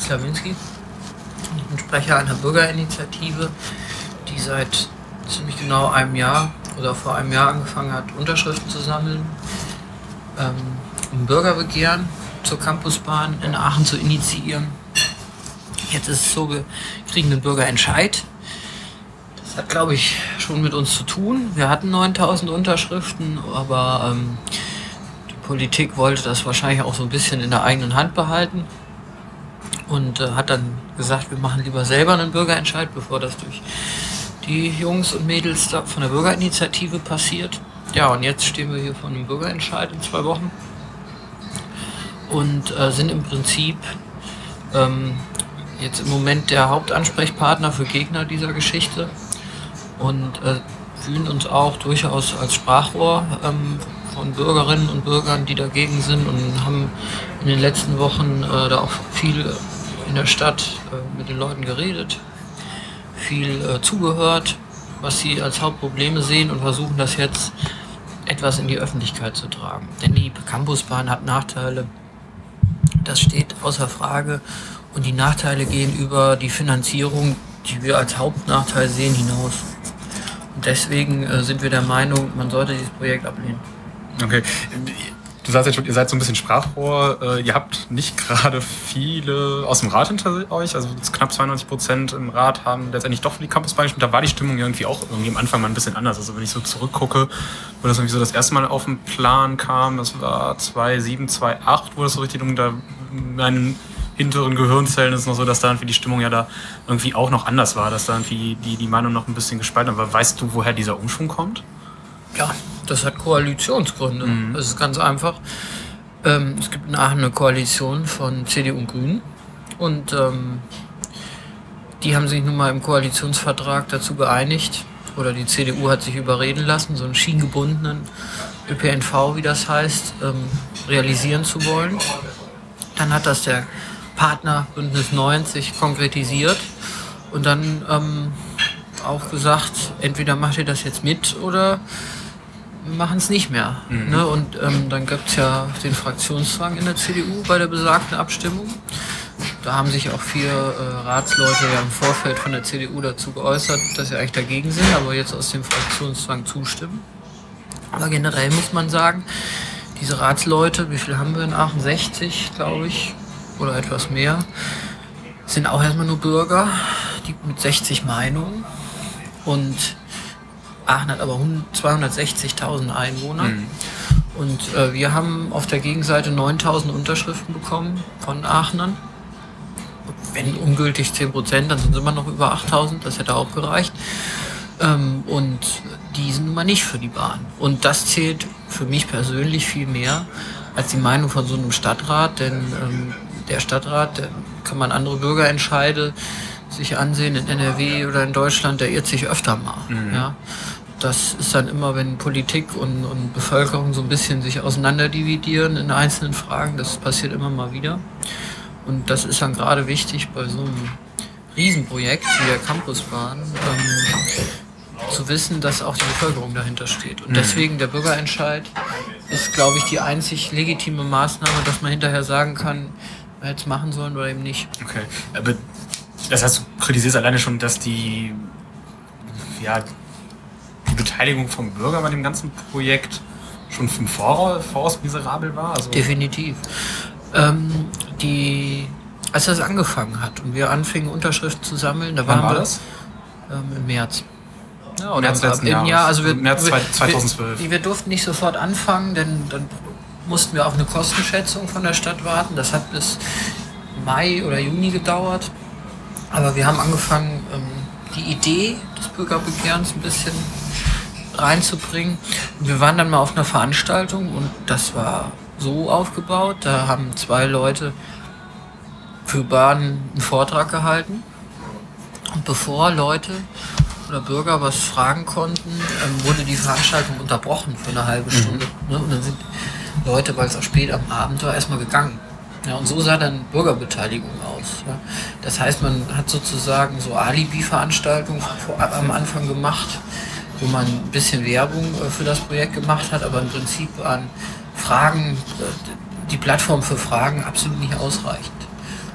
Slawinski. Ich bin Sprecher einer Bürgerinitiative, die seit ziemlich genau einem Jahr oder vor einem Jahr angefangen hat, Unterschriften zu sammeln, um Bürgerbegehren zur Campusbahn in Aachen zu initiieren. Jetzt ist es so, wir kriegen einen Bürgerentscheid. Das hat, glaube ich, schon mit uns zu tun. Wir hatten 9.000 Unterschriften, aber die Politik wollte das wahrscheinlich auch so ein bisschen in der eigenen Hand behalten und hat dann gesagt, wir machen lieber selber einen Bürgerentscheid, bevor das durch die Jungs und Mädels da von der Bürgerinitiative passiert. Ja, und jetzt stehen wir hier vor einem Bürgerentscheid in 2 Wochen und sind im Prinzip jetzt im Moment der Hauptansprechpartner für Gegner dieser Geschichte und fühlen uns auch durchaus als Sprachrohr von Bürgerinnen und Bürgern, die dagegen sind, und haben in den letzten Wochen da auch viel in der Stadt mit den Leuten geredet, viel zugehört, was sie als Hauptprobleme sehen, und versuchen das jetzt etwas in die Öffentlichkeit zu tragen. Denn die Campusbahn hat Nachteile, das steht außer Frage, und die Nachteile gehen über die Finanzierung, die wir als Hauptnachteil sehen, hinaus. Und deswegen sind wir der Meinung, man sollte dieses Projekt ablehnen. Okay. Du sagst jetzt schon, ihr seid so ein bisschen Sprachrohr. Ihr habt nicht gerade viele aus dem Rat hinter euch. Also knapp 92% im Rat haben letztendlich doch für die Campusbahn gestimmt. Da war die Stimmung irgendwie auch irgendwie am Anfang mal ein bisschen anders. Also wenn ich so zurückgucke, wo das irgendwie so das erste Mal auf den Plan kam, das war 2007, 2008, wo das so richtig da in meinen hinteren Gehirnzellen ist noch so, dass da irgendwie die Stimmung ja da irgendwie auch noch anders war, dass da irgendwie die Meinung noch ein bisschen gespalten war. Aber weißt du, woher dieser Umschwung kommt? Ja, das hat Koalitionsgründe. Das ist ganz einfach. Es gibt in Aachen eine Koalition von CDU und Grünen. Und die haben sich nun mal im Koalitionsvertrag dazu geeinigt, oder die CDU hat sich überreden lassen, so einen schienengebundenen ÖPNV, wie das heißt, realisieren zu wollen. Dann hat das der Partner Bündnis 90 konkretisiert und dann auch gesagt, entweder macht ihr das jetzt mit oder machen es nicht mehr. Ne? Und dann gibt es ja den Fraktionszwang in der CDU bei der besagten Abstimmung. Da haben sich auch 4 Ratsleute ja im Vorfeld von der CDU dazu geäußert, dass sie eigentlich dagegen sind, aber jetzt aus dem Fraktionszwang zustimmen. Aber generell muss man sagen, diese Ratsleute, wie viel haben wir in Aachen? 60, glaube ich, oder etwas mehr, sind auch erstmal nur Bürger, die mit 60 Meinungen. Und Aachen hat aber 260.000 Einwohner. Und wir haben auf der Gegenseite 9.000 Unterschriften bekommen von Aachenern. Wenn ungültig 10%, dann sind es immer noch über 8.000, das hätte auch gereicht. Und die sind nun mal nicht für die Bahn. Und das zählt für mich persönlich viel mehr als die Meinung von so einem Stadtrat, denn der Stadtrat, der kann man andere Bürgerentscheide sich ansehen in NRW oder in Deutschland, der irrt sich öfter mal. Ja? Das ist dann immer, wenn Politik und Bevölkerung so ein bisschen sich auseinanderdividieren in einzelnen Fragen, das passiert immer mal wieder. Und das ist dann gerade wichtig bei so einem Riesenprojekt wie der Campusbahn, zu wissen, dass auch die Bevölkerung dahinter steht. Und deswegen der Bürgerentscheid ist, glaube ich, die einzig legitime Maßnahme, dass man hinterher sagen kann, man hätte es machen sollen oder eben nicht. Okay, aber das heißt, du kritisierst alleine schon, dass die Beteiligung vom Bürger bei dem ganzen Projekt schon vom Voraus miserabel war? Also definitiv. Als das angefangen hat und wir anfingen, Unterschriften zu sammeln, da waren wir das? Im März. Ja, und März letzten Jahres. Also März 2012. Wir durften nicht sofort anfangen, denn dann mussten wir auf eine Kostenschätzung von der Stadt warten. Das hat bis Mai oder Juni gedauert. Aber wir haben angefangen, die Idee des Bürgerbegehrens ein bisschen reinzubringen. Und wir waren dann mal auf einer Veranstaltung und das war so aufgebaut. Da haben 2 Leute für Bahn einen Vortrag gehalten. Und bevor Leute oder Bürger was fragen konnten, wurde die Veranstaltung unterbrochen für eine halbe Stunde. Ne? Und dann sind Leute, weil es auch spät am Abend war, erstmal gegangen. Ja, und so sah dann Bürgerbeteiligung aus. Ja. Das heißt, man hat sozusagen so Alibi-Veranstaltungen am Anfang gemacht, wo man ein bisschen Werbung für das Projekt gemacht hat, aber im Prinzip waren Fragen, die Plattform für Fragen absolut nicht ausreichend.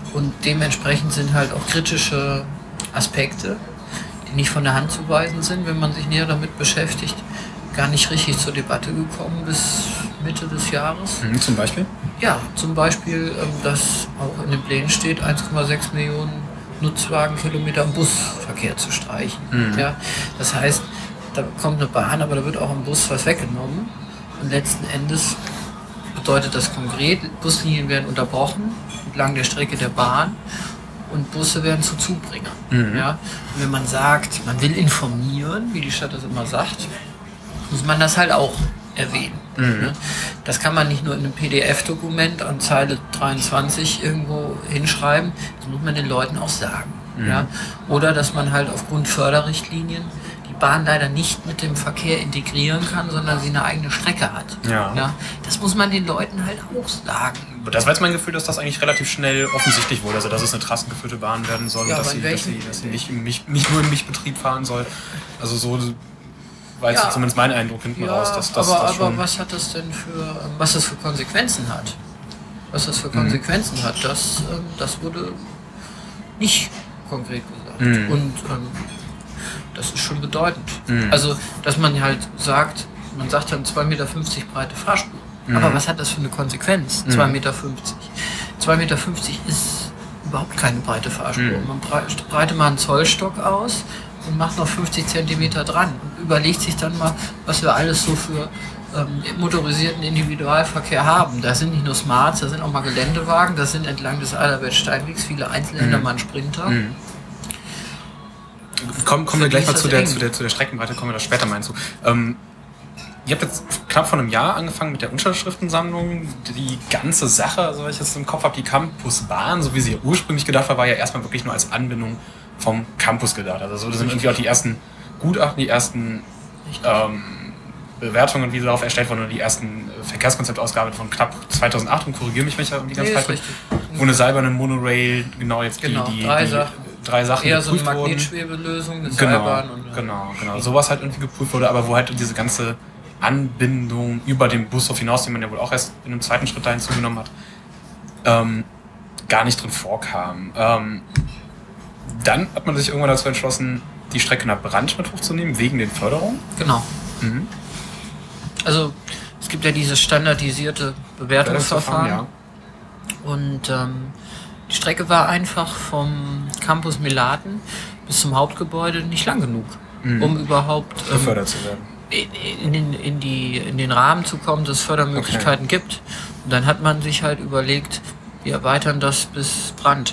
Und dementsprechend sind halt auch kritische Aspekte, die nicht von der Hand zu weisen sind, wenn man sich näher damit beschäftigt, gar nicht richtig zur Debatte gekommen bis Mitte des Jahres. Zum Beispiel? Ja, zum Beispiel, dass auch in den Plänen steht, 1,6 Millionen Nutzwagenkilometer am Busverkehr zu streichen. Ja, das heißt, da kommt eine Bahn, aber da wird auch am Bus was weggenommen. Und letzten Endes bedeutet das konkret, Buslinien werden unterbrochen entlang der Strecke der Bahn und Busse werden zu Zubringern. Ja? Und wenn man sagt, man will informieren, wie die Stadt das immer sagt, muss man das halt auch erwähnen. Ne? Das kann man nicht nur in einem PDF-Dokument an Zeile 23 irgendwo hinschreiben, das muss man den Leuten auch sagen. Ja? Oder dass man halt aufgrund Förderrichtlinien die Bahn leider nicht mit dem Verkehr integrieren kann, sondern sie eine eigene Strecke hat. Ja? Das muss man den Leuten halt auch sagen. Das war jetzt mein Gefühl, dass das eigentlich relativ schnell offensichtlich wurde, also dass es eine trassengeführte Bahn werden soll und dass sie nicht nur im Mischbetrieb fahren soll. Also so war jetzt zumindest mein Eindruck hinten raus. Dass aber was hat das denn was das für Konsequenzen hat? Was das für Konsequenzen hat, das wurde nicht konkret gesagt. Und das ist schon bedeutend. Also, dass man halt sagt, man sagt dann 2,50 Meter breite Fahrspur. Aber was hat das für eine Konsequenz? 2,50 Meter. 2,50 Meter ist überhaupt keine breite Fahrspur. Man breitet mal einen Zollstock aus und macht noch 50 Zentimeter dran und überlegt sich dann mal, was wir alles so für motorisierten Individualverkehr haben. Da sind nicht nur Smarts, da sind auch mal Geländewagen, da sind entlang des Adalbert-Steinwegs viele Einzelhändler, mal ein Sprinter. Kommen wir gleich mal zu der Streckenbreite, kommen wir da später mal hinzu. Ihr habt jetzt knapp vor einem Jahr angefangen mit der Unterschriftensammlung. Die ganze Sache, also wenn ich jetzt im Kopf habe, die Campusbahn, so wie sie ursprünglich gedacht war ja erstmal wirklich nur als Anbindung vom Campus gedacht. Also so sind irgendwie auch die ersten Gutachten, die ersten Bewertungen, wie darauf erstellt wurden, und die ersten Verkehrskonzepte ausgearbeitet von knapp 2008, und korrigiere mich, wenn ich die ganze Zeit bin. Wo eine Seilbahn, eine Monorail, die drei Sachen eher so eine geprüft wurden. Magnetschwebelösung, eine Seilbahn. Genau. Sowas halt irgendwie geprüft wurde, aber wo halt diese ganze Anbindung über den Bushof hinaus, den man ja wohl auch erst in einem zweiten Schritt dahin zugenommen hat, gar nicht drin vorkam. Dann hat man sich irgendwann dazu entschlossen, die Strecke nach Brandt mit hochzunehmen, wegen den Förderungen. Genau. Also es gibt ja dieses standardisierte Bewertungsverfahren. Ja. Und die Strecke war einfach vom Campus Melaten bis zum Hauptgebäude nicht lang genug, um überhaupt gefördert zu werden. In den Rahmen zu kommen, dass es Fördermöglichkeiten gibt. Und dann hat man sich halt überlegt, wir erweitern das bis Brandt.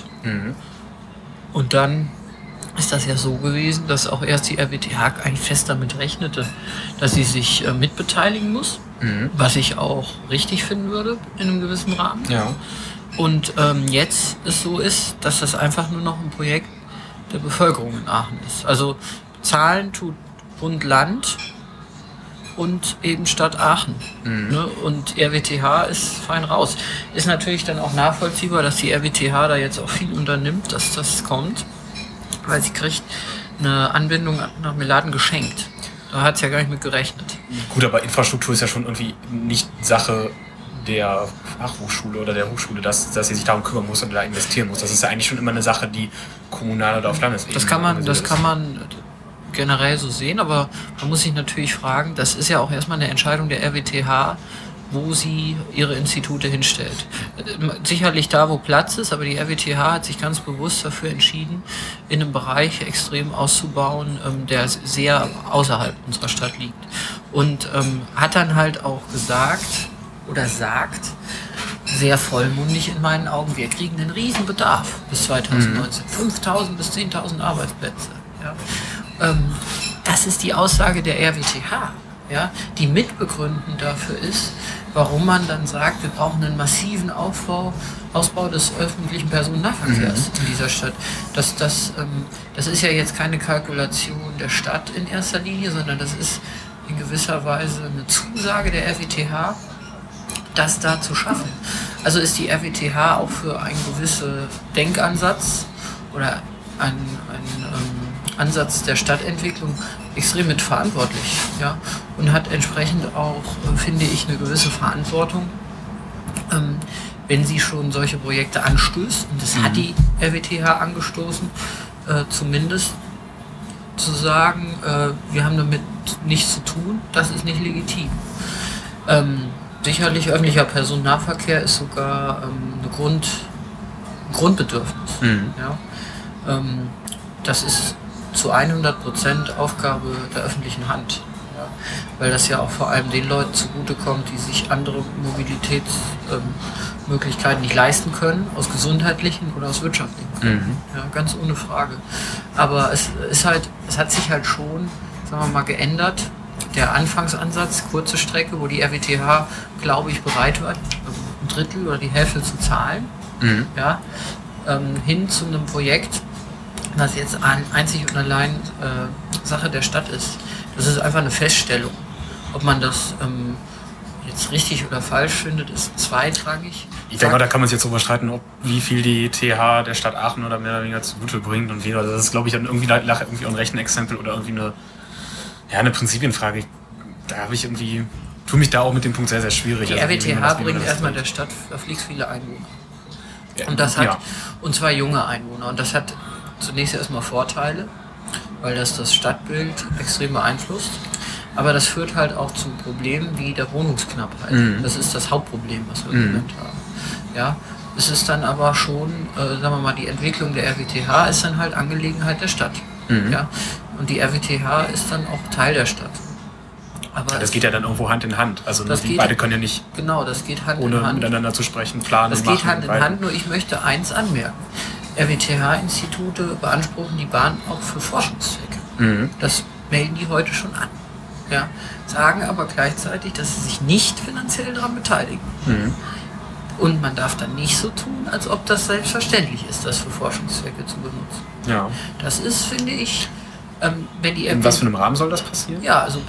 Und dann ist das ja so gewesen, dass auch erst die RWTH eigentlich fest damit rechnete, dass sie sich mitbeteiligen muss, was ich auch richtig finden würde in einem gewissen Rahmen. Ja. Und jetzt es so ist, dass das einfach nur noch ein Projekt der Bevölkerung in Aachen ist. Also zahlen tut Bund, Land und eben Stadt Aachen. Ne? Und RWTH ist fein raus. Ist natürlich dann auch nachvollziehbar, dass die RWTH da jetzt auch viel unternimmt, dass das kommt, weil sie kriegt eine Anbindung nach Melaten geschenkt. Da hat sie ja gar nicht mit gerechnet. Gut, aber Infrastruktur ist ja schon irgendwie nicht Sache der Fachhochschule oder der Hochschule, dass sie sich darum kümmern muss und da investieren muss. Das ist ja eigentlich schon immer eine Sache, die kommunal oder auf Landesebene das kann man generell so sehen, aber man muss sich natürlich fragen, das ist ja auch erstmal eine Entscheidung der RWTH, wo sie ihre Institute hinstellt. Sicherlich da, wo Platz ist, aber die RWTH hat sich ganz bewusst dafür entschieden, in einem Bereich extrem auszubauen, der sehr außerhalb unserer Stadt liegt. Und hat dann halt auch gesagt, oder sagt, sehr vollmundig in meinen Augen, wir kriegen einen riesen Bedarf bis 2019. 5.000 bis 10.000 Arbeitsplätze. Ja. Das ist die Aussage der RWTH, ja, die mitbegründend dafür ist, warum man dann sagt, wir brauchen einen massiven Ausbau des öffentlichen Personennahverkehrs in dieser Stadt. Das ist ja jetzt keine Kalkulation der Stadt in erster Linie, sondern das ist in gewisser Weise eine Zusage der RWTH, das da zu schaffen. Also ist die RWTH auch für einen gewissen Denkansatz oder einen Ansatz der Stadtentwicklung extrem mitverantwortlich, ja, und hat entsprechend auch, finde ich, eine gewisse Verantwortung, wenn sie schon solche Projekte anstößt, und das hat die RWTH angestoßen, zumindest zu sagen, wir haben damit nichts zu tun, das ist nicht legitim. Sicherlich öffentlicher Personennahverkehr ist sogar ein Grundbedürfnis. Ja? Das ist zu 100% Aufgabe der öffentlichen Hand. Ja? Weil das ja auch vor allem den Leuten zugutekommt, die sich andere Mobilitätsmöglichkeiten nicht leisten können, aus gesundheitlichen oder aus wirtschaftlichen Gründen. Ja, ganz ohne Frage. Aber es hat sich halt schon, sagen wir mal, geändert. Der Anfangsansatz, kurze Strecke, wo die RWTH, glaube ich, bereit war, ein Drittel oder die Hälfte zu zahlen, ja, hin zu einem Projekt, was jetzt einzig und allein Sache der Stadt ist. Das ist einfach eine Feststellung. Ob man das jetzt richtig oder falsch findet, ist zweitrangig. Ich denke mal, da kann man sich jetzt drüber streiten, wie viel die TH der Stadt Aachen oder mehr oder weniger zugute bringt und wie. Also das ist, glaube ich, irgendwie auch ein Rechenexempel oder irgendwie eine Prinzipienfrage. Da habe ich irgendwie, tue mich da auch mit dem Punkt sehr, sehr schwierig. Die RWTH bringt erstmal der Stadt verflixt viele Einwohner. Und das hat, und zwar junge Einwohner. Und das hat zunächst erstmal Vorteile, weil das Stadtbild extrem beeinflusst. Aber das führt halt auch zu Problemen wie der Wohnungsknappheit. Das ist das Hauptproblem, was wir im Moment haben. Ja, es ist dann aber schon, sagen wir mal, die Entwicklung der RWTH ist dann halt Angelegenheit der Stadt. Ja? Und die RWTH ist dann auch Teil der Stadt. Aber das geht ja dann irgendwo Hand in Hand. Also beide können ja nicht, genau, das geht Hand ohne in Hand. miteinander zu sprechen, planen das und machen. Das geht Hand in Hand, nur ich möchte eins anmerken. RWTH-Institute beanspruchen die Bahn auch für Forschungszwecke. Das melden die heute schon an. Ja, sagen aber gleichzeitig, dass sie sich nicht finanziell daran beteiligen. Und man darf dann nicht so tun, als ob das selbstverständlich ist, das für Forschungszwecke zu benutzen. Ja. Das ist, finde ich, wenn die... In was für einem Rahmen soll das passieren? Ja, also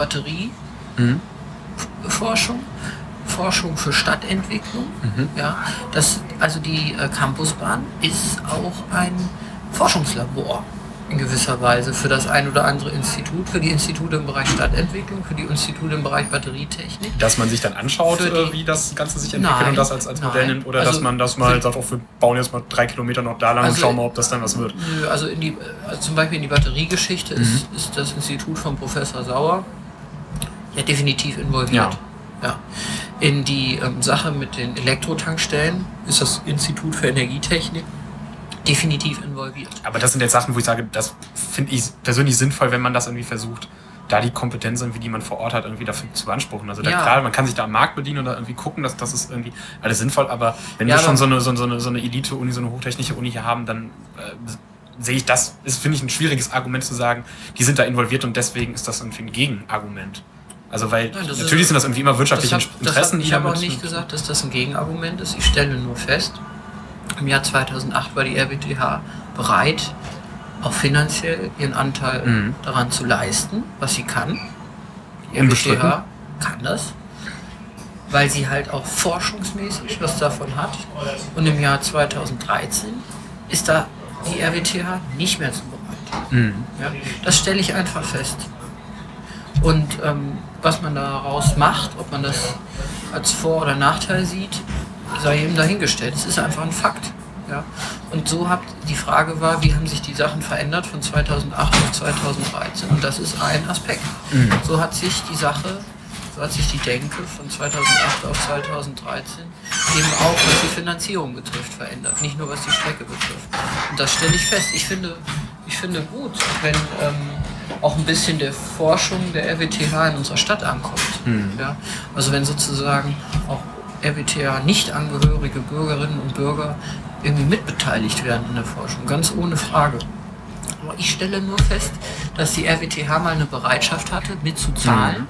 Batterieforschung, Forschung für Stadtentwicklung. Ja, also die Campusbahn ist auch ein Forschungslabor in gewisser Weise für das ein oder andere Institut, für die Institute im Bereich Stadtentwicklung, für die Institute im Bereich Batterietechnik. Dass man sich dann anschaut, wie das Ganze sich entwickelt und das als Modell nimmt, oder also, dass man das mal sagt, wir bauen jetzt mal 3 Kilometer noch da lang und schauen mal, ob das dann was wird. Also zum Beispiel in die Batteriegeschichte ist das Institut von Professor Sauer ja definitiv involviert. Ja. In die Sache mit den Elektrotankstellen ist das Institut für Energietechnik definitiv involviert. Aber das sind jetzt Sachen, wo ich sage, das finde ich persönlich sinnvoll, wenn man das irgendwie versucht, da die Kompetenz irgendwie, die man vor Ort hat, irgendwie dafür zu beanspruchen. Also klar, man kann sich da am Markt bedienen oder irgendwie gucken, dass das ist irgendwie alles sinnvoll, aber wenn wir schon so eine Elite-Uni, so eine hochtechnische Uni hier haben, dann sehe ich das, finde ich ein schwieriges Argument zu sagen, die sind da involviert und deswegen ist das irgendwie ein Gegenargument. Also weil natürlich sind das irgendwie immer wirtschaftliche Interessen. Ich habe auch nicht gesagt, dass das ein Gegenargument ist. Ich stelle nur fest, im Jahr 2008 war die RWTH bereit, auch finanziell ihren Anteil daran zu leisten, was sie kann. Die RWTH kann das, weil sie halt auch forschungsmäßig was davon hat. Und im Jahr 2013 ist da die RWTH nicht mehr zu bereit. Ja, das stelle ich einfach fest. Und was man daraus macht, ob man das als Vor- oder Nachteil sieht, sei eben dahingestellt. Es ist einfach ein Fakt. Ja? Und die Frage war, wie haben sich die Sachen verändert von 2008 auf 2013? Und das ist ein Aspekt. So hat sich die Denke von 2008 auf 2013 eben auch, was die Finanzierung betrifft, verändert. Nicht nur, was die Strecke betrifft. Und das stelle ich fest. Ich finde gut, wenn auch ein bisschen der Forschung der RWTH in unserer Stadt ankommt. Ja? Also wenn sozusagen auch RWTH-nicht-angehörige Bürgerinnen und Bürger irgendwie mitbeteiligt werden in der Forschung, ganz ohne Frage. Aber ich stelle nur fest, dass die RWTH mal eine Bereitschaft hatte, mitzuzahlen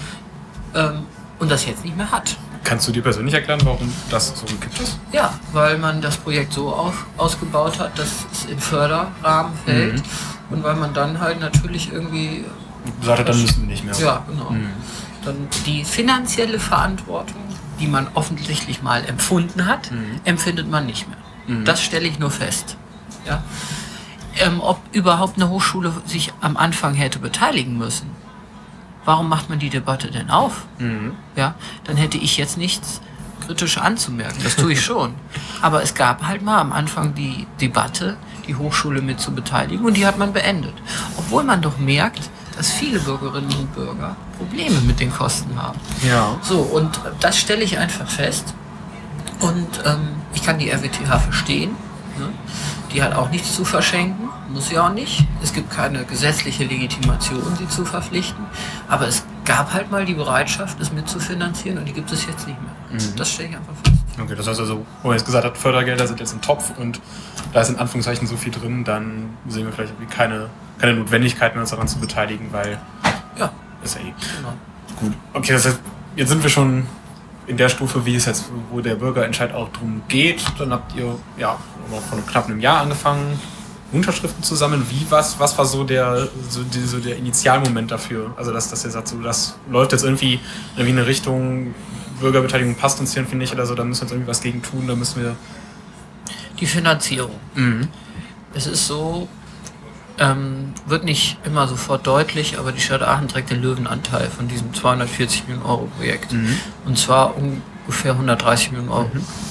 und das jetzt nicht mehr hat. Kannst du dir persönlich erklären, warum das so gekippt ist? Ja, weil man das Projekt so ausgebaut hat, dass es im Förderrahmen fällt und weil man dann halt natürlich irgendwie... Sagte, dann müssen wir nicht mehr. Ja, genau. Dann die finanzielle Verantwortung, die man offensichtlich mal empfunden hat, empfindet man nicht mehr. Das stelle ich nur fest. Ja? Ob überhaupt eine Hochschule sich am Anfang hätte beteiligen müssen. Warum macht man die Debatte denn auf? Ja? Dann hätte ich jetzt nichts kritisch anzumerken. Das tue ich schon. Aber es gab halt mal am Anfang die Debatte, die Hochschule mit zu beteiligen, und die hat man beendet. Obwohl man doch merkt, dass viele Bürgerinnen und Bürger Probleme mit den Kosten haben. Ja. So, und das stelle ich einfach fest. Und ich kann die RWTH verstehen. Ne? Die hat auch nichts zu verschenken, muss sie auch nicht. Es gibt keine gesetzliche Legitimation, sie zu verpflichten. Aber es gab halt mal die Bereitschaft, es mitzufinanzieren, und die gibt es jetzt nicht mehr. Das stelle ich einfach fest. Okay, das heißt also, wo man jetzt gesagt hat, Fördergelder sind jetzt im Topf und da ist in Anführungszeichen so viel drin, dann sehen wir vielleicht keine Notwendigkeit mehr, uns daran zu beteiligen, weil ja, ist ja eh. Genau. Gut, okay, das heißt, jetzt sind wir schon in der Stufe, wie es jetzt, wo der Bürgerentscheid auch drum geht. Dann habt ihr ja vor knapp einem Jahr angefangen, Unterschriften zu sammeln. Was war so der Initialmoment dafür? Also dass ihr sagt, so, das läuft jetzt irgendwie in eine Richtung, Bürgerbeteiligung passt uns hier irgendwie nicht oder so, da müssen wir jetzt irgendwie was gegen tun, da müssen wir... Die Finanzierung. Es ist so, wird nicht immer sofort deutlich, aber die Stadt Aachen trägt den Löwenanteil von diesem 240 Millionen Euro Projekt. Und zwar ungefähr 130 Millionen Euro.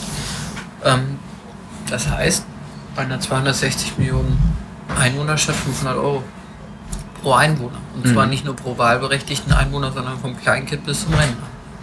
Das heißt, bei einer 260 Millionen Einwohnerstadt 500 Euro pro Einwohner. Und zwar nicht nur pro wahlberechtigten Einwohner, sondern vom Kleinkind bis zum Rentner.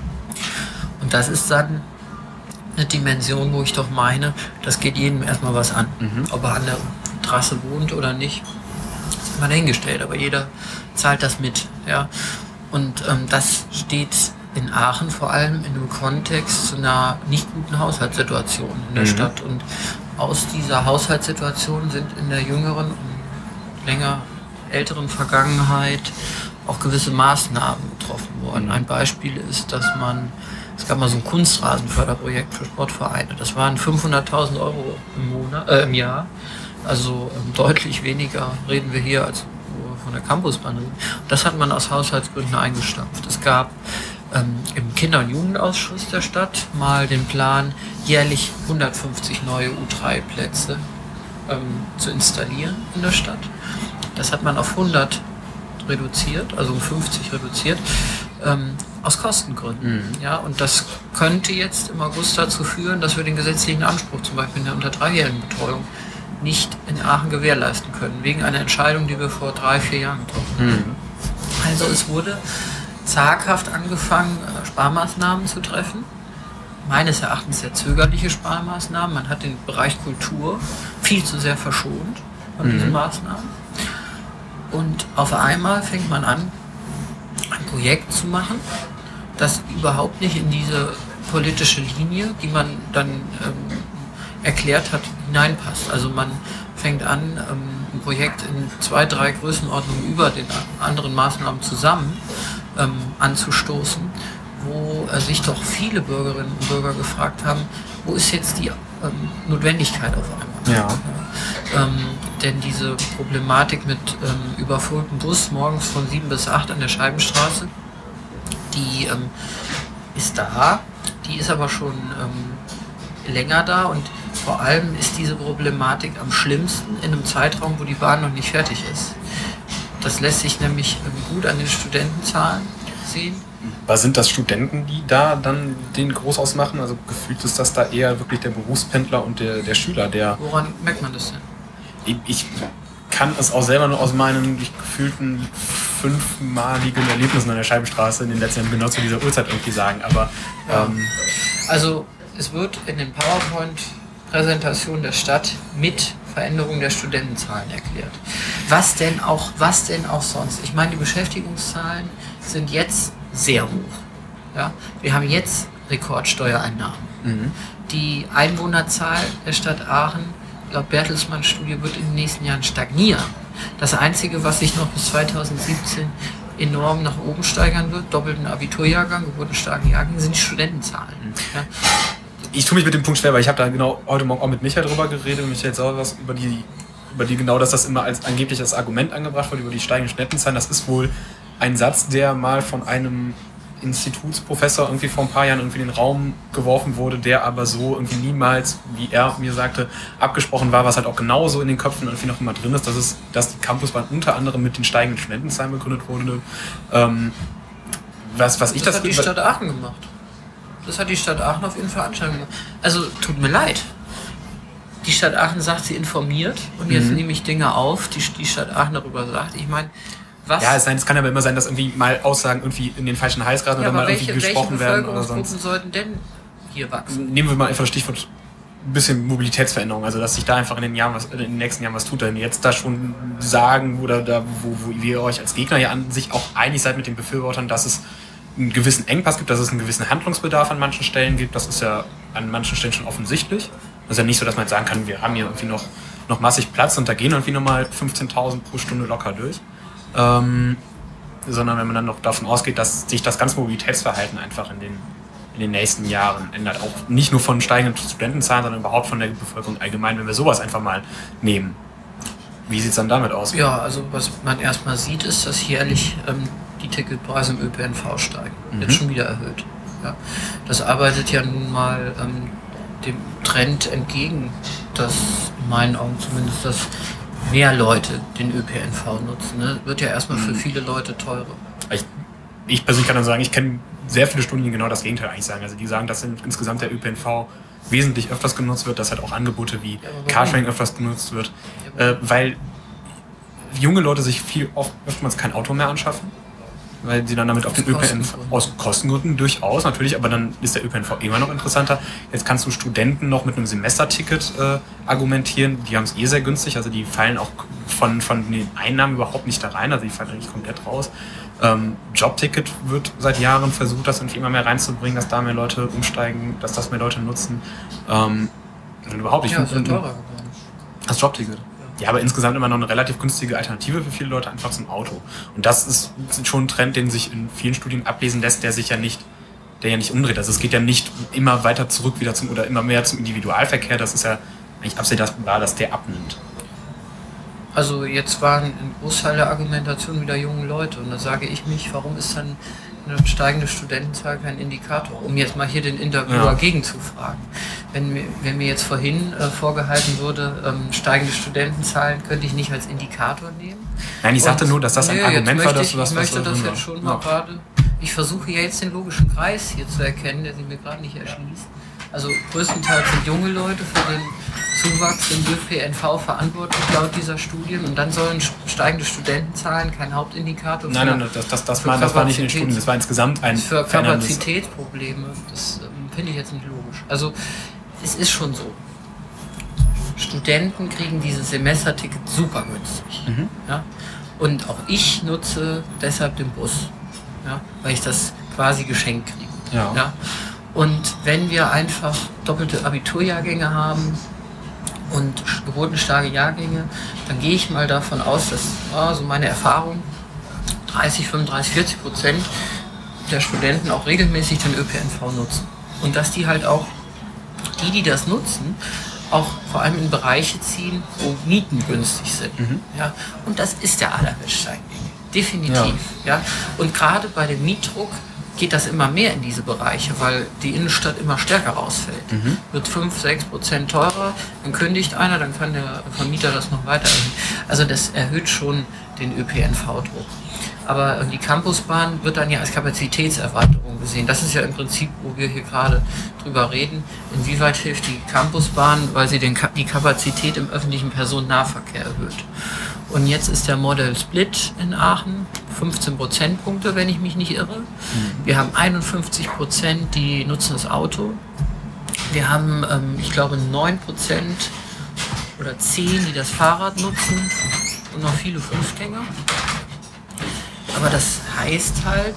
Und das ist dann eine Dimension, wo ich doch meine, das geht jedem erstmal was an. Ob er an der Trasse wohnt oder nicht, ist mal dahingestellt, aber jeder zahlt das mit. Ja? Und das steht in Aachen vor allem in einem Kontext zu einer nicht guten Haushaltssituation in der Stadt. Und aus dieser Haushaltssituation sind in der jüngeren und länger älteren Vergangenheit auch gewisse Maßnahmen getroffen worden. Ein Beispiel ist, dass es gab mal so ein Kunstrasenförderprojekt für Sportvereine. Das waren 500.000 Euro im Jahr. Also deutlich weniger reden wir hier, als wo wir von der Campusbahn reden. Das hat man aus Haushaltsgründen eingestampft. Es gab im Kinder- und Jugendausschuss der Stadt mal den Plan, jährlich 150 neue U3-Plätze zu installieren in der Stadt. Das hat man auf 100 reduziert, also um 50 reduziert, aus Kostengründen. Ja, und das könnte jetzt im August dazu führen, dass wir den gesetzlichen Anspruch zum Beispiel in der unter-3-jährigen Betreuung nicht in Aachen gewährleisten können, wegen einer Entscheidung, die wir vor 3-4 Jahren getroffen haben. Also es wurde zaghaft angefangen, Sparmaßnahmen zu treffen. Meines Erachtens sehr zögerliche Sparmaßnahmen. Man hat den Bereich Kultur viel zu sehr verschont von diesen Maßnahmen. Und auf einmal fängt man an, ein Projekt zu machen, das überhaupt nicht in diese politische Linie, die man dann erklärt hat, hineinpasst. Also man fängt an, ein Projekt in 2-3 Größenordnungen über den anderen Maßnahmen zusammen anzustoßen, wo sich doch viele Bürgerinnen und Bürger gefragt haben, wo ist jetzt die Notwendigkeit auf einmal? Ja. Denn diese Problematik mit überfülltem Bus morgens von 7 bis 8 an der Scheibenstraße, die ist da, die ist aber schon länger da, und vor allem ist diese Problematik am schlimmsten in einem Zeitraum, wo die Bahn noch nicht fertig ist. Das lässt sich nämlich gut an den Studentenzahlen sehen. Was sind das Studenten, die da dann den groß ausmachen? Also gefühlt ist das da eher wirklich der Berufspendler und der Schüler, der... Woran merkt man das denn? Ich kann es auch selber nur aus meinen gefühlten 5-maligen Erlebnissen an der Scheibenstraße in den letzten Jahren genau zu dieser Uhrzeit irgendwie sagen, aber... Also es wird in den PowerPoint-Präsentationen der Stadt mit Veränderung der Studentenzahlen erklärt. Was denn auch sonst? Ich meine, die Beschäftigungszahlen sind jetzt sehr hoch. Ja? Wir haben jetzt Rekordsteuereinnahmen. Die Einwohnerzahl der Stadt Aachen, laut Bertelsmann-Studie, wird in den nächsten Jahren stagnieren. Das Einzige, was sich noch bis 2017 enorm nach oben steigern wird, doppelten Abiturjahrgang, geburtenstarken Jahrgang, sind die Studentenzahlen. Ja? Ich tue mich mit dem Punkt schwer, weil ich habe da genau heute Morgen auch mit Michael drüber geredet und Michael sauer was über die genau, dass das immer als angeblich als Argument angebracht wird, über die steigenden Studentenzahlen. Das ist wohl ein Satz, der mal von einem Institutsprofessor irgendwie vor ein paar Jahren irgendwie in den Raum geworfen wurde, der aber so irgendwie niemals, wie er mir sagte, abgesprochen war, was halt auch genauso in den Köpfen irgendwie noch immer drin ist, dass die Campusbahn unter anderem mit den steigenden Studentenzahlen begründet wurde. Das hat die Stadt Aachen gemacht. Das hat die Stadt Aachen auf jeden Veranstaltung gemacht. Also, tut mir leid. Die Stadt Aachen sagt, sie informiert und jetzt nehme ich Dinge auf, die Stadt Aachen darüber sagt. Ich meine, was... Ja, es kann aber immer sein, dass irgendwie mal Aussagen irgendwie in den falschen Hals geraten oder mal irgendwie gesprochen werden oder sonst. Welche Bevölkerungsgruppen sollten denn hier wachsen? Nehmen wir mal einfach das Stichwort ein bisschen Mobilitätsveränderung, also dass sich da einfach in den nächsten Jahren was tut. Wenn jetzt da schon sagen oder da, wo ihr euch als Gegner ja an sich auch einig seid mit den Befürwortern, dass es einen gewissen Engpass gibt, dass es einen gewissen Handlungsbedarf an manchen Stellen gibt, das ist ja an manchen Stellen schon offensichtlich. Das ist ja nicht so, dass man jetzt sagen kann, wir haben hier irgendwie noch massig Platz und da gehen irgendwie nochmal 15.000 pro Stunde locker durch. Sondern wenn man dann noch davon ausgeht, dass sich das ganze Mobilitätsverhalten einfach in den nächsten Jahren ändert. Auch nicht nur von steigenden Studentenzahlen, sondern überhaupt von der Bevölkerung allgemein, wenn wir sowas einfach mal nehmen. Wie sieht es dann damit aus? Ja, also was man erstmal sieht, ist, dass jährlich die Ticketpreise im ÖPNV steigen. Jetzt schon wieder erhöht. Ja. Das arbeitet ja nun mal dem Trend entgegen, dass in meinen Augen zumindest, dass mehr Leute den ÖPNV nutzen. Ne? Wird ja erstmal für viele Leute teurer. Ich persönlich kann dann sagen, ich kenne sehr viele Studien, die genau das Gegenteil eigentlich sagen. Also die sagen, dass insgesamt der ÖPNV wesentlich öfters genutzt wird, dass halt auch Angebote wie Carsharing öfters genutzt wird, weil junge Leute sich oftmals kein Auto mehr anschaffen, weil sie dann damit auf den ÖPNV aus Kostengründen durchaus natürlich, aber dann ist der ÖPNV immer noch interessanter. Jetzt kannst du Studenten noch mit einem Semesterticket argumentieren, die haben es sehr günstig, also die fallen auch von den Einnahmen überhaupt nicht da rein, also die fallen eigentlich komplett raus. Jobticket wird seit Jahren versucht, das irgendwie immer mehr reinzubringen, dass da mehr Leute umsteigen, dass das mehr Leute nutzen. Und überhaupt nicht. Ja, es wird teurer geworden. Das Jobticket. Ja, aber insgesamt immer noch eine relativ günstige Alternative für viele Leute einfach zum Auto. Und das ist schon ein Trend, den sich in vielen Studien ablesen lässt, der ja nicht umdreht. Also es geht ja nicht immer weiter zurück wieder oder immer mehr zum Individualverkehr. Das ist ja eigentlich absehbar, dass der abnimmt. Also jetzt waren ein Großteil der Argumentation wieder junge Leute und da sage ich mich, warum ist dann eine steigende Studentenzahl kein Indikator? Um jetzt mal hier den Interviewer gegenzufragen. Wenn mir jetzt vorhin vorgehalten würde, steigende Studentenzahlen könnte ich nicht als Indikator nehmen. Nein, ich sagte nur, dass das ein Argument war, dass du das... Ich möchte das jetzt schon mal gerade... Ich versuche ja jetzt den logischen Kreis hier zu erkennen, der sich mir gerade nicht erschließt. Also größtenteils sind junge Leute für den Zuwachs im ÖPNV verantwortlich laut dieser Studien und dann sollen steigende Studentenzahlen kein Hauptindikator für Nein, das war nicht in den Studien, das war insgesamt ein für Kapazitätsprobleme. Das finde ich jetzt nicht logisch. Also es ist schon so. Studenten kriegen dieses Semesterticket super günstig. Ja? Und auch ich nutze deshalb den Bus, ja? Weil ich das quasi geschenkt kriege. Ja? Und wenn wir einfach doppelte Abiturjahrgänge haben und geburtenstarke Jahrgänge, dann gehe ich mal davon aus, dass so meine Erfahrung 30, 35, 40% der Studenten auch regelmäßig den ÖPNV nutzen. Und dass die halt auch, die das nutzen, auch vor allem in Bereiche ziehen, wo Mieten günstig sind. Ja? Und das ist der Allerweltste eigentlich. Definitiv. Ja. Und gerade bei dem Mietdruck geht das immer mehr in diese Bereiche, weil die Innenstadt immer stärker rausfällt. Wird 5-6% teurer, dann kündigt einer, dann kann der Vermieter das noch weiter erhöhen. Also das erhöht schon den ÖPNV-Druck. Aber die Campusbahn wird dann ja als Kapazitätserweiterung gesehen. Das ist ja im Prinzip, wo wir hier gerade drüber reden. Inwieweit hilft die Campusbahn, weil sie die Kapazität im öffentlichen Personennahverkehr erhöht. Und jetzt ist der Model Split in Aachen 15 Prozentpunkte, wenn ich mich nicht irre. Wir haben 51%, die nutzen das Auto. Wir haben, ich glaube, 9% oder 10%, die das Fahrrad nutzen und noch viele Fußgänger. Aber das heißt halt,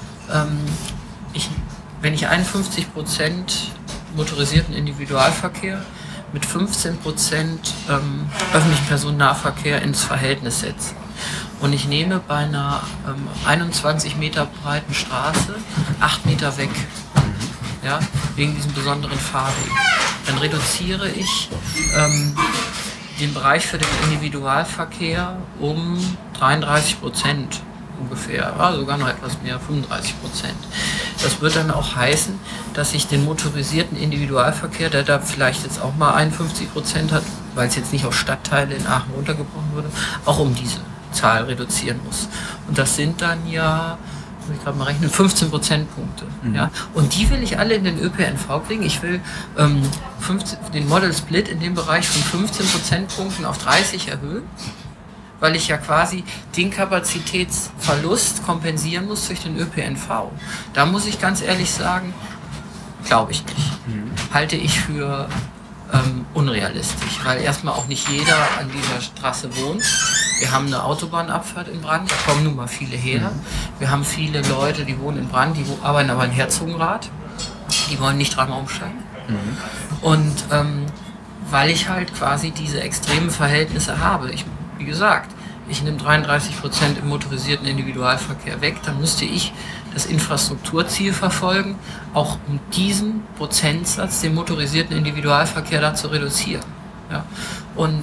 wenn ich 51% motorisierten Individualverkehr mit 15% öffentlichen Personennahverkehr ins Verhältnis setze und ich nehme bei einer 21 Meter breiten Straße 8 Meter weg, ja, wegen diesem besonderen Fahrweg, dann reduziere ich den Bereich für den Individualverkehr um 33% ungefähr, sogar noch etwas mehr, 35%. Das wird dann auch heißen, dass ich den motorisierten Individualverkehr, der da vielleicht jetzt auch mal 51% hat, weil es jetzt nicht auf Stadtteile in Aachen runtergebrochen wurde, auch um diese Zahl reduzieren muss. Und das sind dann ja muss ich gerade mal rechnen, 15 Prozentpunkte. Ja? Und die will ich alle in den ÖPNV kriegen. Ich will den Model Split in dem Bereich von 15 Prozentpunkten auf 30 erhöhen, weil ich ja quasi den Kapazitätsverlust kompensieren muss durch den ÖPNV. Da muss ich ganz ehrlich sagen, glaube ich nicht. Halte ich für unrealistisch, weil erstmal auch nicht jeder an dieser Straße wohnt. Wir haben eine Autobahnabfahrt in Brand, da kommen nun mal viele her. Wir haben viele Leute, die wohnen in Brand, die arbeiten aber in Herzogenrath, die wollen nicht dreimal umsteigen. Und weil ich halt quasi diese extremen Verhältnisse habe. Wie gesagt, ich nehme 33% im motorisierten Individualverkehr weg, dann müsste ich das Infrastrukturziel verfolgen, auch um diesen Prozentsatz, den motorisierten Individualverkehr da zu reduzieren. Ja? Und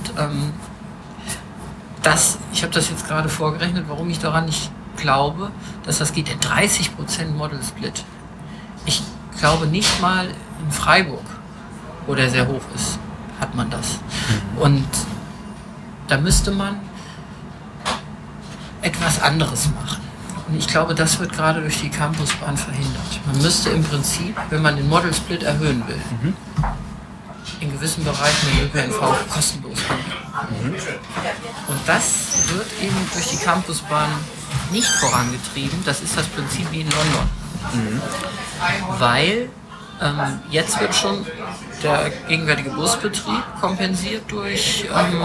ich habe das jetzt gerade vorgerechnet, warum ich daran nicht glaube, dass das geht. 30% Model Split. Ich glaube nicht mal in Freiburg, wo der sehr hoch ist, hat man das. Und da müsste man etwas anderes machen. Und ich glaube, das wird gerade durch die Campusbahn verhindert. Man müsste im Prinzip, wenn man den Model Split erhöhen will, in gewissen Bereichen den ÖPNV kostenlos anbieten. Und das wird eben durch die Campusbahn nicht vorangetrieben. Das ist das Prinzip wie in London. Weil jetzt wird schon der gegenwärtige Busbetrieb kompensiert durch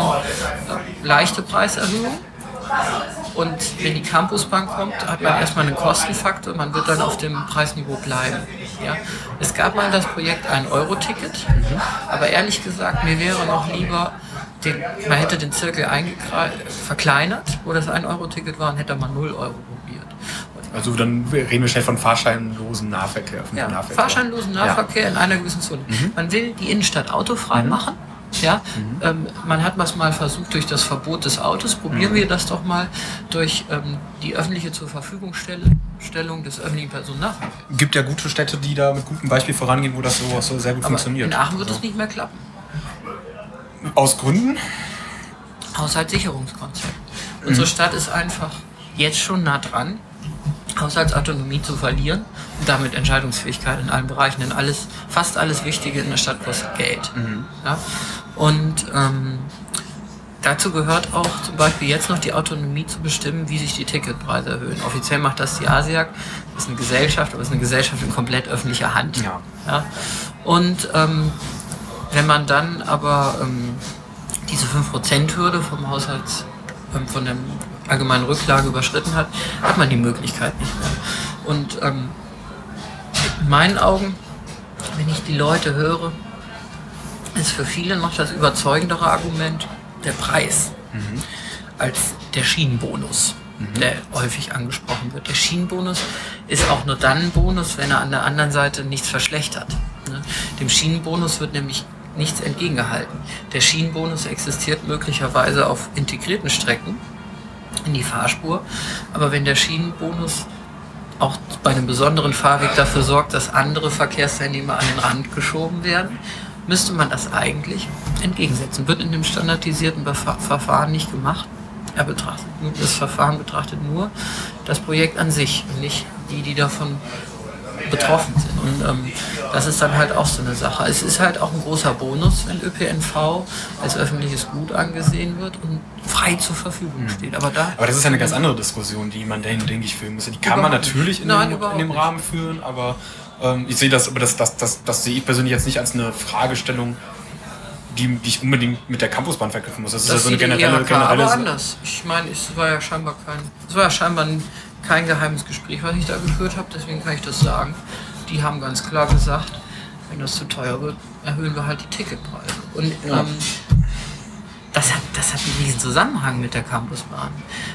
leichte Preiserhöhungen. Und wenn die Campusbahn kommt, hat man erstmal einen Kostenfaktor, man wird dann auf dem Preisniveau bleiben. Ja? Es gab mal das Projekt 1-Euro-Ticket, aber ehrlich gesagt, mir wäre noch lieber, man hätte den Zirkel verkleinert, wo das 1-Euro-Ticket war, und hätte man 0 Euro probiert. Also dann reden wir schnell von fahrscheinlosen Nahverkehr. Fahrscheinlosen Nahverkehr in einer gewissen Zone. Man will die Innenstadt autofrei machen. Ja, man hat das mal versucht durch das Verbot des Autos. Probieren wir das doch mal durch die öffentliche zur Verfügungstellung des öffentlichen Personennahverkehrs. Gibt ja gute Städte, die da mit gutem Beispiel vorangehen, wo das so sehr gut funktioniert. In Aachen wird es nicht mehr klappen. Aus Gründen? Haushaltssicherungskonzept. Unsere Stadt ist einfach jetzt schon nah dran, Haushaltsautonomie zu verlieren und damit Entscheidungsfähigkeit in allen Bereichen. Denn fast alles Wichtige in der Stadt kostet Geld. Ja? Und dazu gehört auch zum Beispiel jetzt noch die Autonomie zu bestimmen, wie sich die Ticketpreise erhöhen. Offiziell macht das die ASIAG, das ist eine Gesellschaft, aber es ist eine Gesellschaft in komplett öffentlicher Hand. Ja? Und wenn man dann aber diese 5%-Hürde vom von der allgemeinen Rücklage überschritten hat, hat man die Möglichkeit nicht mehr. Und in meinen Augen, wenn ich die Leute höre, ist für viele noch das überzeugendere Argument der Preis als der Schienenbonus, der häufig angesprochen wird. Der Schienenbonus ist auch nur dann ein Bonus, wenn er an der anderen Seite nichts verschlechtert. Dem Schienenbonus wird nämlich nichts entgegengehalten. Der Schienenbonus existiert möglicherweise auf integrierten Strecken in die Fahrspur, aber wenn der Schienenbonus auch bei einem besonderen Fahrweg dafür sorgt, dass andere Verkehrsteilnehmer an den Rand geschoben werden, müsste man das eigentlich entgegensetzen. Wird in dem standardisierten Verfahren nicht gemacht. Das Verfahren betrachtet nur das Projekt an sich und nicht die davon betroffen sind. Und das ist dann halt auch so eine Sache. Es ist halt auch ein großer Bonus, wenn ÖPNV als öffentliches Gut angesehen wird und frei zur Verfügung steht. Aber das ist ja eine ganz andere Diskussion, die man dahin, denke ich, führen muss. Die kann man natürlich in dem Rahmen führen, aber ich sehe das sehe ich persönlich jetzt nicht als eine Fragestellung, die ich unbedingt mit der Campusbahn verknüpfen muss. Das ist ja so eine generelle aber anders. Ich meine, es war ja scheinbar kein geheimes Gespräch, was ich da geführt habe, deswegen kann ich das sagen. Die haben ganz klar gesagt, wenn das zu teuer wird, erhöhen wir halt die Ticketpreise. Und das hat einen riesen Zusammenhang mit der Campusbahn.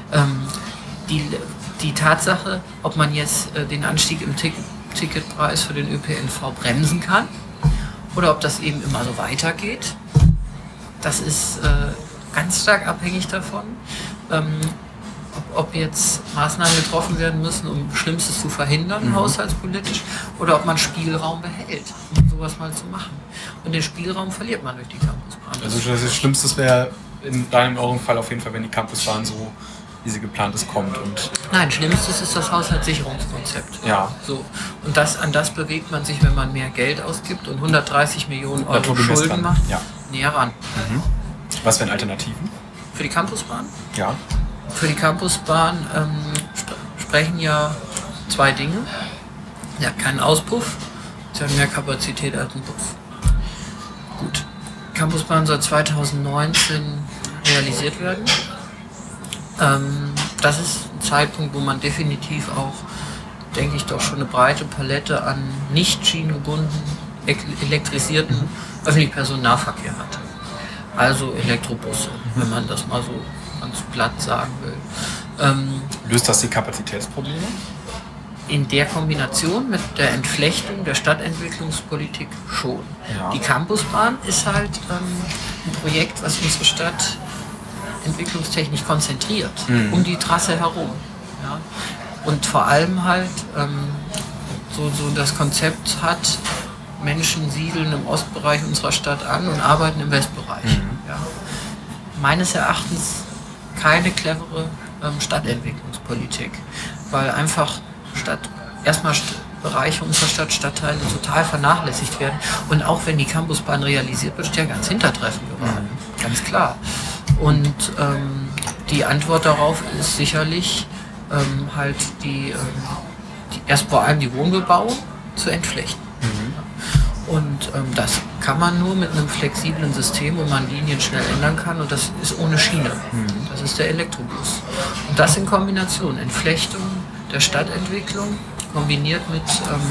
Die Tatsache, ob man jetzt den Anstieg im Ticketpreis für den ÖPNV bremsen kann oder ob das eben immer so weitergeht, das ist ganz stark abhängig davon, ob jetzt Maßnahmen getroffen werden müssen, um Schlimmstes zu verhindern, haushaltspolitisch, oder ob man Spielraum behält, um sowas mal zu machen. Und den Spielraum verliert man durch die Campusbahn. Also das Schlimmste wäre in deinem Fall auf jeden Fall, wenn die Campusbahn so wie sie geplant ist, kommt. Und Nein, schlimmstes ist das Haushaltssicherungskonzept. ja. So. Und an das bewegt man sich, wenn man mehr Geld ausgibt und 130 Millionen Euro Schulden macht, näher ran. Was wären Alternativen? Für die Campusbahn? Ja. Für die Campusbahn sprechen ja zwei Dinge. Sie hat keinen Auspuff, sie hat mehr Kapazität als ein Puff. Gut. Campusbahn soll 2019 realisiert werden. Das ist ein Zeitpunkt, wo man definitiv auch, denke ich, doch schon eine breite Palette an nicht schienengebundenen, elektrisierten öffentlichen Personennahverkehr hat. Also Elektrobusse, wenn man das mal so ganz platt sagen will. Löst das die Kapazitätsprobleme? In der Kombination mit der Entflechtung der Stadtentwicklungspolitik schon. Ja. Die Campusbahn ist halt ein Projekt, was unsere Stadt entwicklungstechnisch konzentriert, um die Trasse herum. Ja? Und vor allem halt so das Konzept hat, Menschen siedeln im Ostbereich unserer Stadt an und arbeiten im Westbereich. Ja? Meines Erachtens keine clevere Stadtentwicklungspolitik, weil einfach Bereiche unserer Stadt, Stadtteile total vernachlässigt werden. Und auch wenn die Campusbahn realisiert wird, steht ja ganz Hintertreffen geraten. Ganz klar. Und die Antwort darauf ist sicherlich halt erst vor allem die Wohnbebauung zu entflechten. Und das kann man nur mit einem flexiblen System, wo man Linien schnell ändern kann, und das ist ohne Schiene. Das ist der Elektrobus. Und das in Kombination, Entflechtung der Stadtentwicklung, kombiniert mit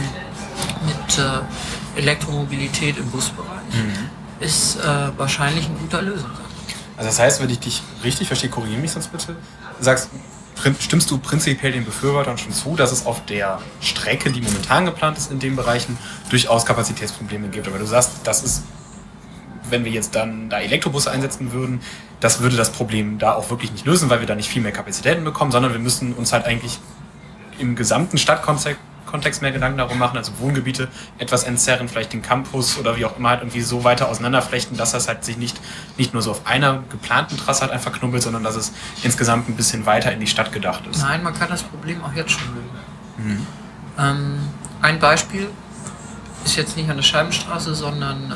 Elektromobilität im Busbereich, ist wahrscheinlich ein guter Lösungsansatz. Also das heißt, wenn ich dich richtig verstehe, korrigiere mich sonst bitte, stimmst du prinzipiell den Befürwortern schon zu, dass es auf der Strecke, die momentan geplant ist in den Bereichen, durchaus Kapazitätsprobleme gibt. Aber du sagst, das ist, wenn wir jetzt dann da Elektrobusse einsetzen würden, das würde das Problem da auch wirklich nicht lösen, weil wir da nicht viel mehr Kapazitäten bekommen, sondern wir müssen uns halt eigentlich im gesamten Stadtkontext mehr Gedanken darum machen, also Wohngebiete etwas entzerren, vielleicht den Campus oder wie auch immer halt irgendwie so weiter auseinanderflechten, dass das halt sich nicht nur so auf einer geplanten Trasse halt einfach knubbelt, sondern dass es insgesamt ein bisschen weiter in die Stadt gedacht ist. Nein, man kann das Problem auch jetzt schon lösen. Ein Beispiel ist jetzt nicht an der Scheibenstraße, sondern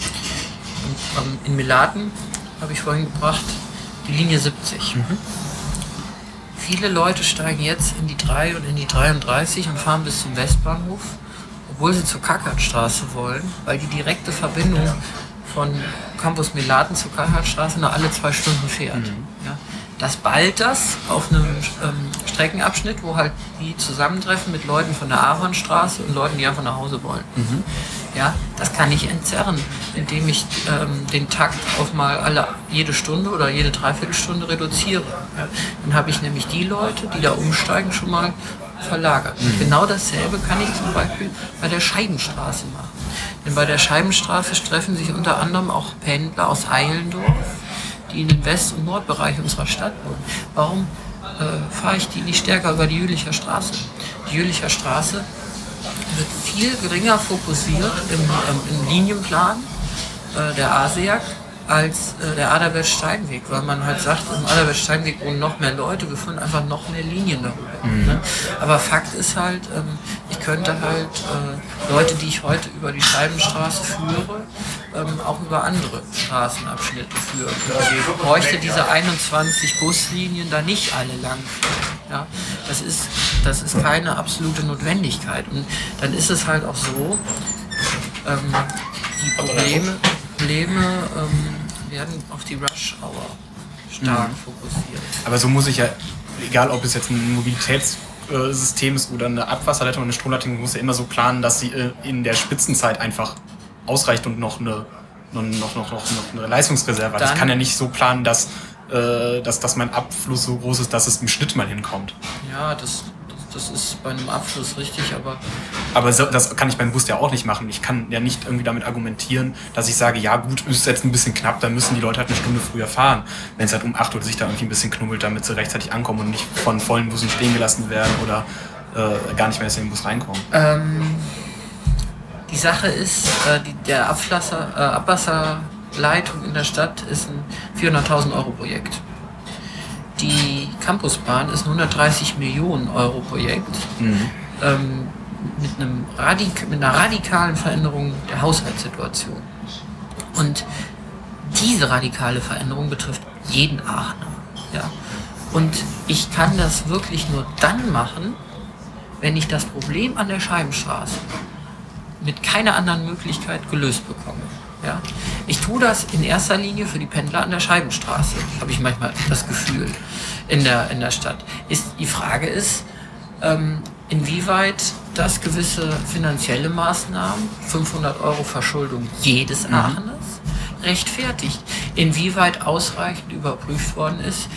in Melaten, habe ich vorhin gebracht, die Linie 70. Viele Leute steigen jetzt in die 3 und in die 33 und fahren bis zum Westbahnhof, obwohl sie zur Kackhartstraße wollen, weil die direkte Verbindung von Campus Melaten zur Kackhartstraße nur alle 2 Stunden fährt. Ja. Das ballt das auf einem Streckenabschnitt, wo halt die zusammentreffen mit Leuten von der Ahornstraße und Leuten, die einfach nach Hause wollen. Ja, das kann ich entzerren, indem ich den Takt auf mal jede Stunde oder jede Dreiviertelstunde reduziere. Ja, dann habe ich nämlich die Leute, die da umsteigen, schon mal verlagert. Genau dasselbe kann ich zum Beispiel bei der Scheibenstraße machen. Denn bei der Scheibenstraße treffen sich unter anderem auch Pendler aus Heilendorf, die in den West- und Nordbereich unserer Stadt wohnen. Warum fahre ich die nicht stärker über die Jülicher Straße? Die Jülicher Straße wird viel geringer fokussiert im Linienplan der ASEAG als der Adalbert-Steinweg, weil man halt sagt, im Adalbert-Steinweg wohnen noch mehr Leute, wir führen einfach noch mehr Linien darüber. Ne? Aber Fakt ist halt, ich könnte halt Leute, die ich heute über die Scheibenstraße führe, auch über andere Straßenabschnitte führen. Ich bräuchte diese 21 Buslinien da nicht alle lang. Ja? Das ist keine absolute Notwendigkeit. Und dann ist es halt auch so, die Probleme werden auf die Rush-Hour stark fokussiert. Aber so muss ich ja, egal ob es jetzt ein Mobilitätssystem ist oder eine Abwasserleitung oder eine Stromleitung, muss ja immer so planen, dass sie in der Spitzenzeit einfach ausreicht und noch eine Leistungsreserve hat. Ich kann ja nicht so planen, dass mein Abfluss so groß ist, dass es im Schnitt mal hinkommt. Ja, das ist bei einem Abfluss richtig, aber das kann ich beim Bus ja auch nicht machen. Ich kann ja nicht irgendwie damit argumentieren, dass ich sage, ja gut, ist jetzt ein bisschen knapp, dann müssen die Leute halt eine Stunde früher fahren. Wenn es halt um 8 Uhr sich da irgendwie ein bisschen knubbelt, damit sie rechtzeitig ankommen und nicht von vollen Bussen stehen gelassen werden oder gar nicht mehr in den Bus reinkommen. Die Sache ist, der Abwasserleitung in der Stadt ist ein 400.000 € Projekt. Die Campusbahn ist ein 130 Millionen Euro Projekt mit einer radikalen Veränderung der Haushaltssituation. Und diese radikale Veränderung betrifft jeden Aachener. Ja? Und ich kann das wirklich nur dann machen, wenn ich das Problem an der Scheibenstraße mit keiner anderen Möglichkeit gelöst bekomme. Ja? Ich tue das in erster Linie für die Pendler an der Scheibenstraße, habe ich manchmal das Gefühl, in der Stadt. Die Frage ist, inwieweit das gewisse finanzielle Maßnahmen, 500 Euro Verschuldung jedes Aacheners, rechtfertigt. Inwieweit ausreichend überprüft worden ist,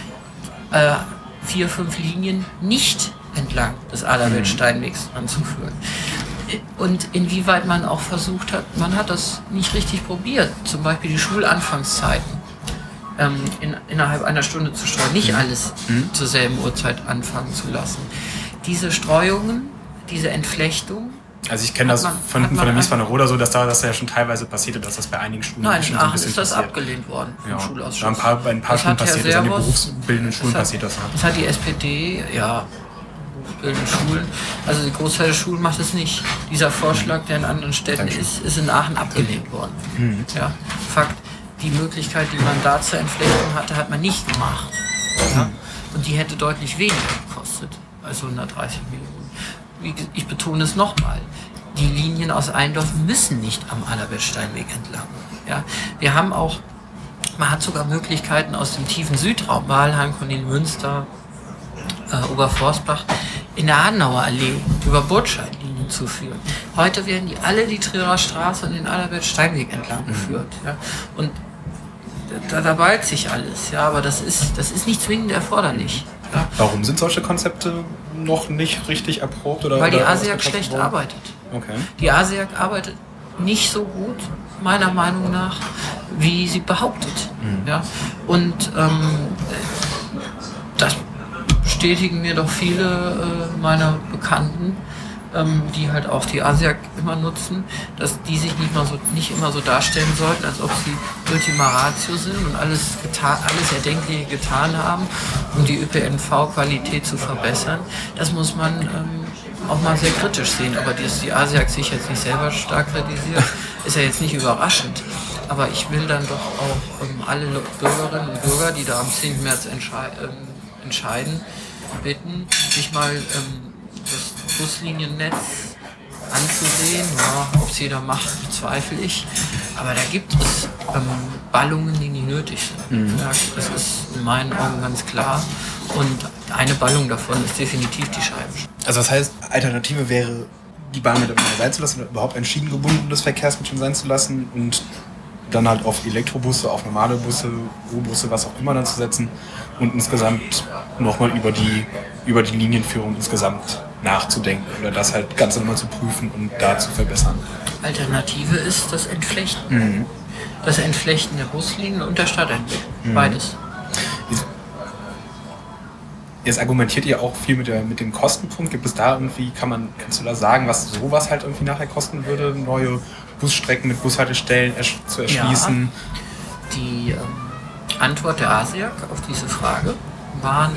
4, 5 Linien nicht entlang des Adalbert-Steinwegs anzuführen. Und inwieweit man auch versucht hat, man hat das nicht richtig probiert, zum Beispiel die Schulanfangszeiten innerhalb einer Stunde zu streuen, nicht alles zur selben Uhrzeit anfangen zu lassen. Diese Streuungen, diese Entflechtung. Also ich kenne das von der Mies-van-der-Rohe so, dass das ja schon teilweise passierte, dass das bei einigen Schulen Nein, schon in so ein Aachen bisschen ist das passiert. abgelehnt worden vom Schulausschuss. Bei ein paar Schulen passiert das, an den berufsbildenden Schulen passiert das. Das hat die SPD, berufsbildende Schulen, also die Großteil der Schulen macht es nicht. Dieser Vorschlag, der in anderen Städten ist in Aachen abgelehnt worden. Ja, Fakt, die Möglichkeit, die man da zur Entflechtung hatte, hat man nicht gemacht. Ja? Und die hätte deutlich weniger gekostet als 130 Millionen. Ich betone es nochmal. Die Linien aus Eindorf müssen nicht am Adalbert-Steinweg entlang. Ja? Wir haben auch, man hat sogar Möglichkeiten aus dem tiefen Südraum, Wahlheim, Kornel-Münster, Oberforstbach, in der Adenauer Allee über Burtscheid-Linien zu führen. Heute werden die Trierer Straße und den Adalbert-Steinweg entlang geführt. Ja? Und da ballt sich alles, ja, aber das ist nicht zwingend erforderlich. Ja? Warum sind solche Konzepte noch nicht richtig erprobt? Weil die ASEAG schlecht arbeitet. Okay. Die ASEAG arbeitet nicht so gut, meiner Meinung nach, wie sie behauptet. Ja? Und das bestätigen mir doch viele meiner Bekannten, die halt auch die ASEAG immer nutzen, dass die sich nicht immer so darstellen sollten, als ob sie Ultima Ratio sind und alles Erdenkliche getan haben, um die ÖPNV-Qualität zu verbessern. Das muss man auch mal sehr kritisch sehen. Aber dass die ASEAG sich jetzt nicht selber stark kritisiert, ist ja jetzt nicht überraschend. Aber ich will dann doch auch alle Bürgerinnen und Bürger, die da am 10. März entscheiden, bitten, sich mal das Busliniennetz anzusehen. Ja, ob es jeder macht, bezweifle ich. Aber da gibt es Ballungen, die nicht nötig sind. Ja, das ist in meinen Augen ganz klar. Und eine Ballung davon ist definitiv die Scheibenstraße. Also das heißt, Alternative wäre, die Bahn mit sein zu lassen oder überhaupt ein schienengebundenes Verkehrsmittel sein zu lassen und dann halt auf Elektrobusse, auf normale Busse, U-Busse, was auch immer dann zu setzen und insgesamt nochmal über die Linienführung insgesamt nachzudenken oder das halt ganz normal zu prüfen und da zu verbessern. Alternative ist das Entflechten. Das Entflechten der Buslinien und der Stadtentwicklung. Beides. Jetzt argumentiert ihr auch viel mit dem Kostenpunkt. Gibt es da irgendwie, kannst du da sagen, was sowas halt irgendwie nachher kosten würde, neue Busstrecken mit Bushaltestellen zu erschließen? Ja, die Antwort der ASEAG auf diese Frage waren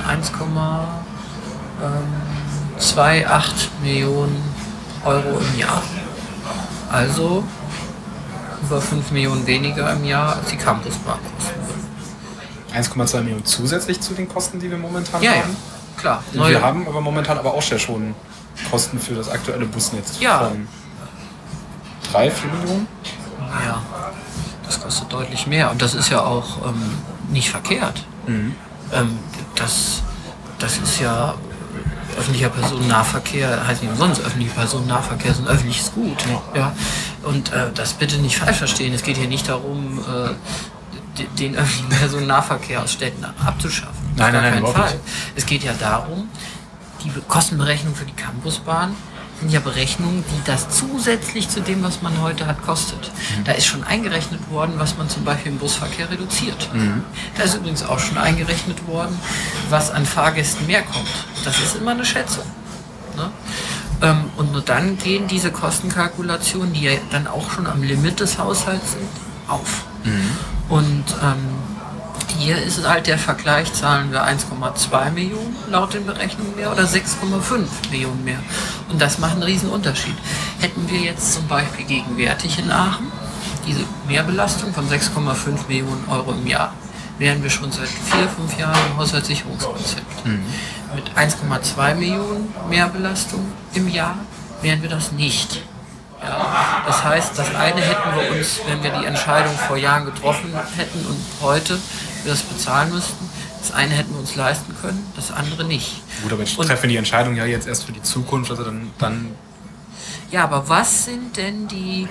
1,28 Millionen Euro im Jahr. Also über 5 Millionen weniger im Jahr, als die Campusbahn kosten würde. 1,2 Millionen zusätzlich zu den Kosten, die wir momentan haben? Ja, klar. Wir haben aber momentan auch schon Kosten für das aktuelle Busnetz von 3, 4 Millionen? Ja, das kostet deutlich mehr. Und das ist ja auch nicht verkehrt. Das ist ja öffentlicher Personennahverkehr, heißt nicht umsonst, öffentlicher Personennahverkehr ist ein öffentliches Gut. Ja. Und das bitte nicht falsch verstehen. Es geht hier nicht darum, den öffentlichen Personennahverkehr aus Städten abzuschaffen. Nein, überhaupt nicht. Es geht ja darum, die Kostenberechnung für die Campusbahn sind ja Berechnungen, die das zusätzlich zu dem, was man heute hat, kostet. Da ist schon eingerechnet worden, was man zum Beispiel im Busverkehr reduziert. Da ist übrigens auch schon eingerechnet worden, was an Fahrgästen mehr kommt. Das ist immer eine Schätzung. Ne? Und nur dann gehen diese Kostenkalkulationen, die ja dann auch schon am Limit des Haushalts sind, auf. Und Hier ist es halt der Vergleich, zahlen wir 1,2 Millionen laut den Berechnungen mehr oder 6,5 Millionen mehr. Und das macht einen riesen Unterschied. Hätten wir jetzt zum Beispiel gegenwärtig in Aachen diese Mehrbelastung von 6,5 Millionen Euro im Jahr, wären wir schon seit 4-5 Jahren im Haushaltssicherungskonzept. Mit 1,2 Millionen Mehrbelastung im Jahr wären wir das nicht. Ja, das heißt, das eine hätten wir uns, wenn wir die Entscheidung vor Jahren getroffen hätten und heute wir das bezahlen müssten, das eine hätten wir uns leisten können, das andere nicht. Gut, aber ich treffe die Entscheidung ja jetzt erst für die Zukunft, also dann Ja, aber was sind denn die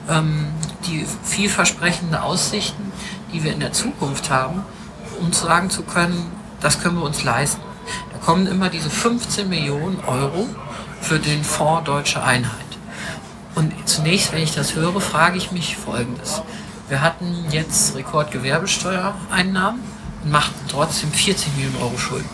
vielversprechenden Aussichten, die wir in der Zukunft haben, um sagen zu können, das können wir uns leisten? Da kommen immer diese 15 Millionen Euro für den Fonds Deutsche Einheit. Und zunächst, wenn ich das höre, frage ich mich Folgendes. Wir hatten jetzt Rekordgewerbesteuereinnahmen und machten trotzdem 40 Millionen Euro Schulden.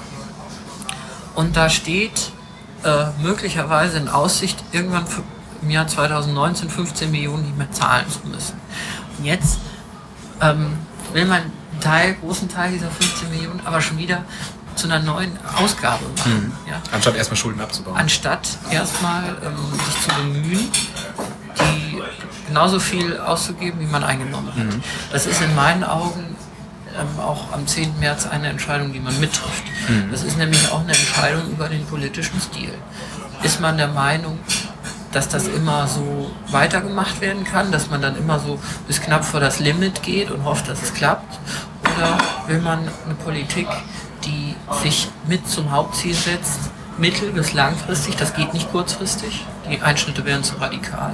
Und da steht möglicherweise in Aussicht, irgendwann im Jahr 2019 15 Millionen nicht mehr zahlen zu müssen. Und jetzt will man einen großen Teil dieser 15 Millionen aber schon wieder zu einer neuen Ausgabe machen. Ja? Anstatt erstmal Schulden abzubauen. Anstatt erstmal sich zu bemühen, die genauso viel auszugeben, wie man eingenommen hat. Das ist in meinen Augen auch am 10. März eine Entscheidung, die man mittrifft. Das ist nämlich auch eine Entscheidung über den politischen Stil. Ist man der Meinung, dass das immer so weitergemacht werden kann, dass man dann immer so bis knapp vor das Limit geht und hofft, dass es klappt? Oder will man eine Politik, die sich mit zum Hauptziel setzt, mittel- bis langfristig, das geht nicht kurzfristig, die Einschnitte wären zu radikal,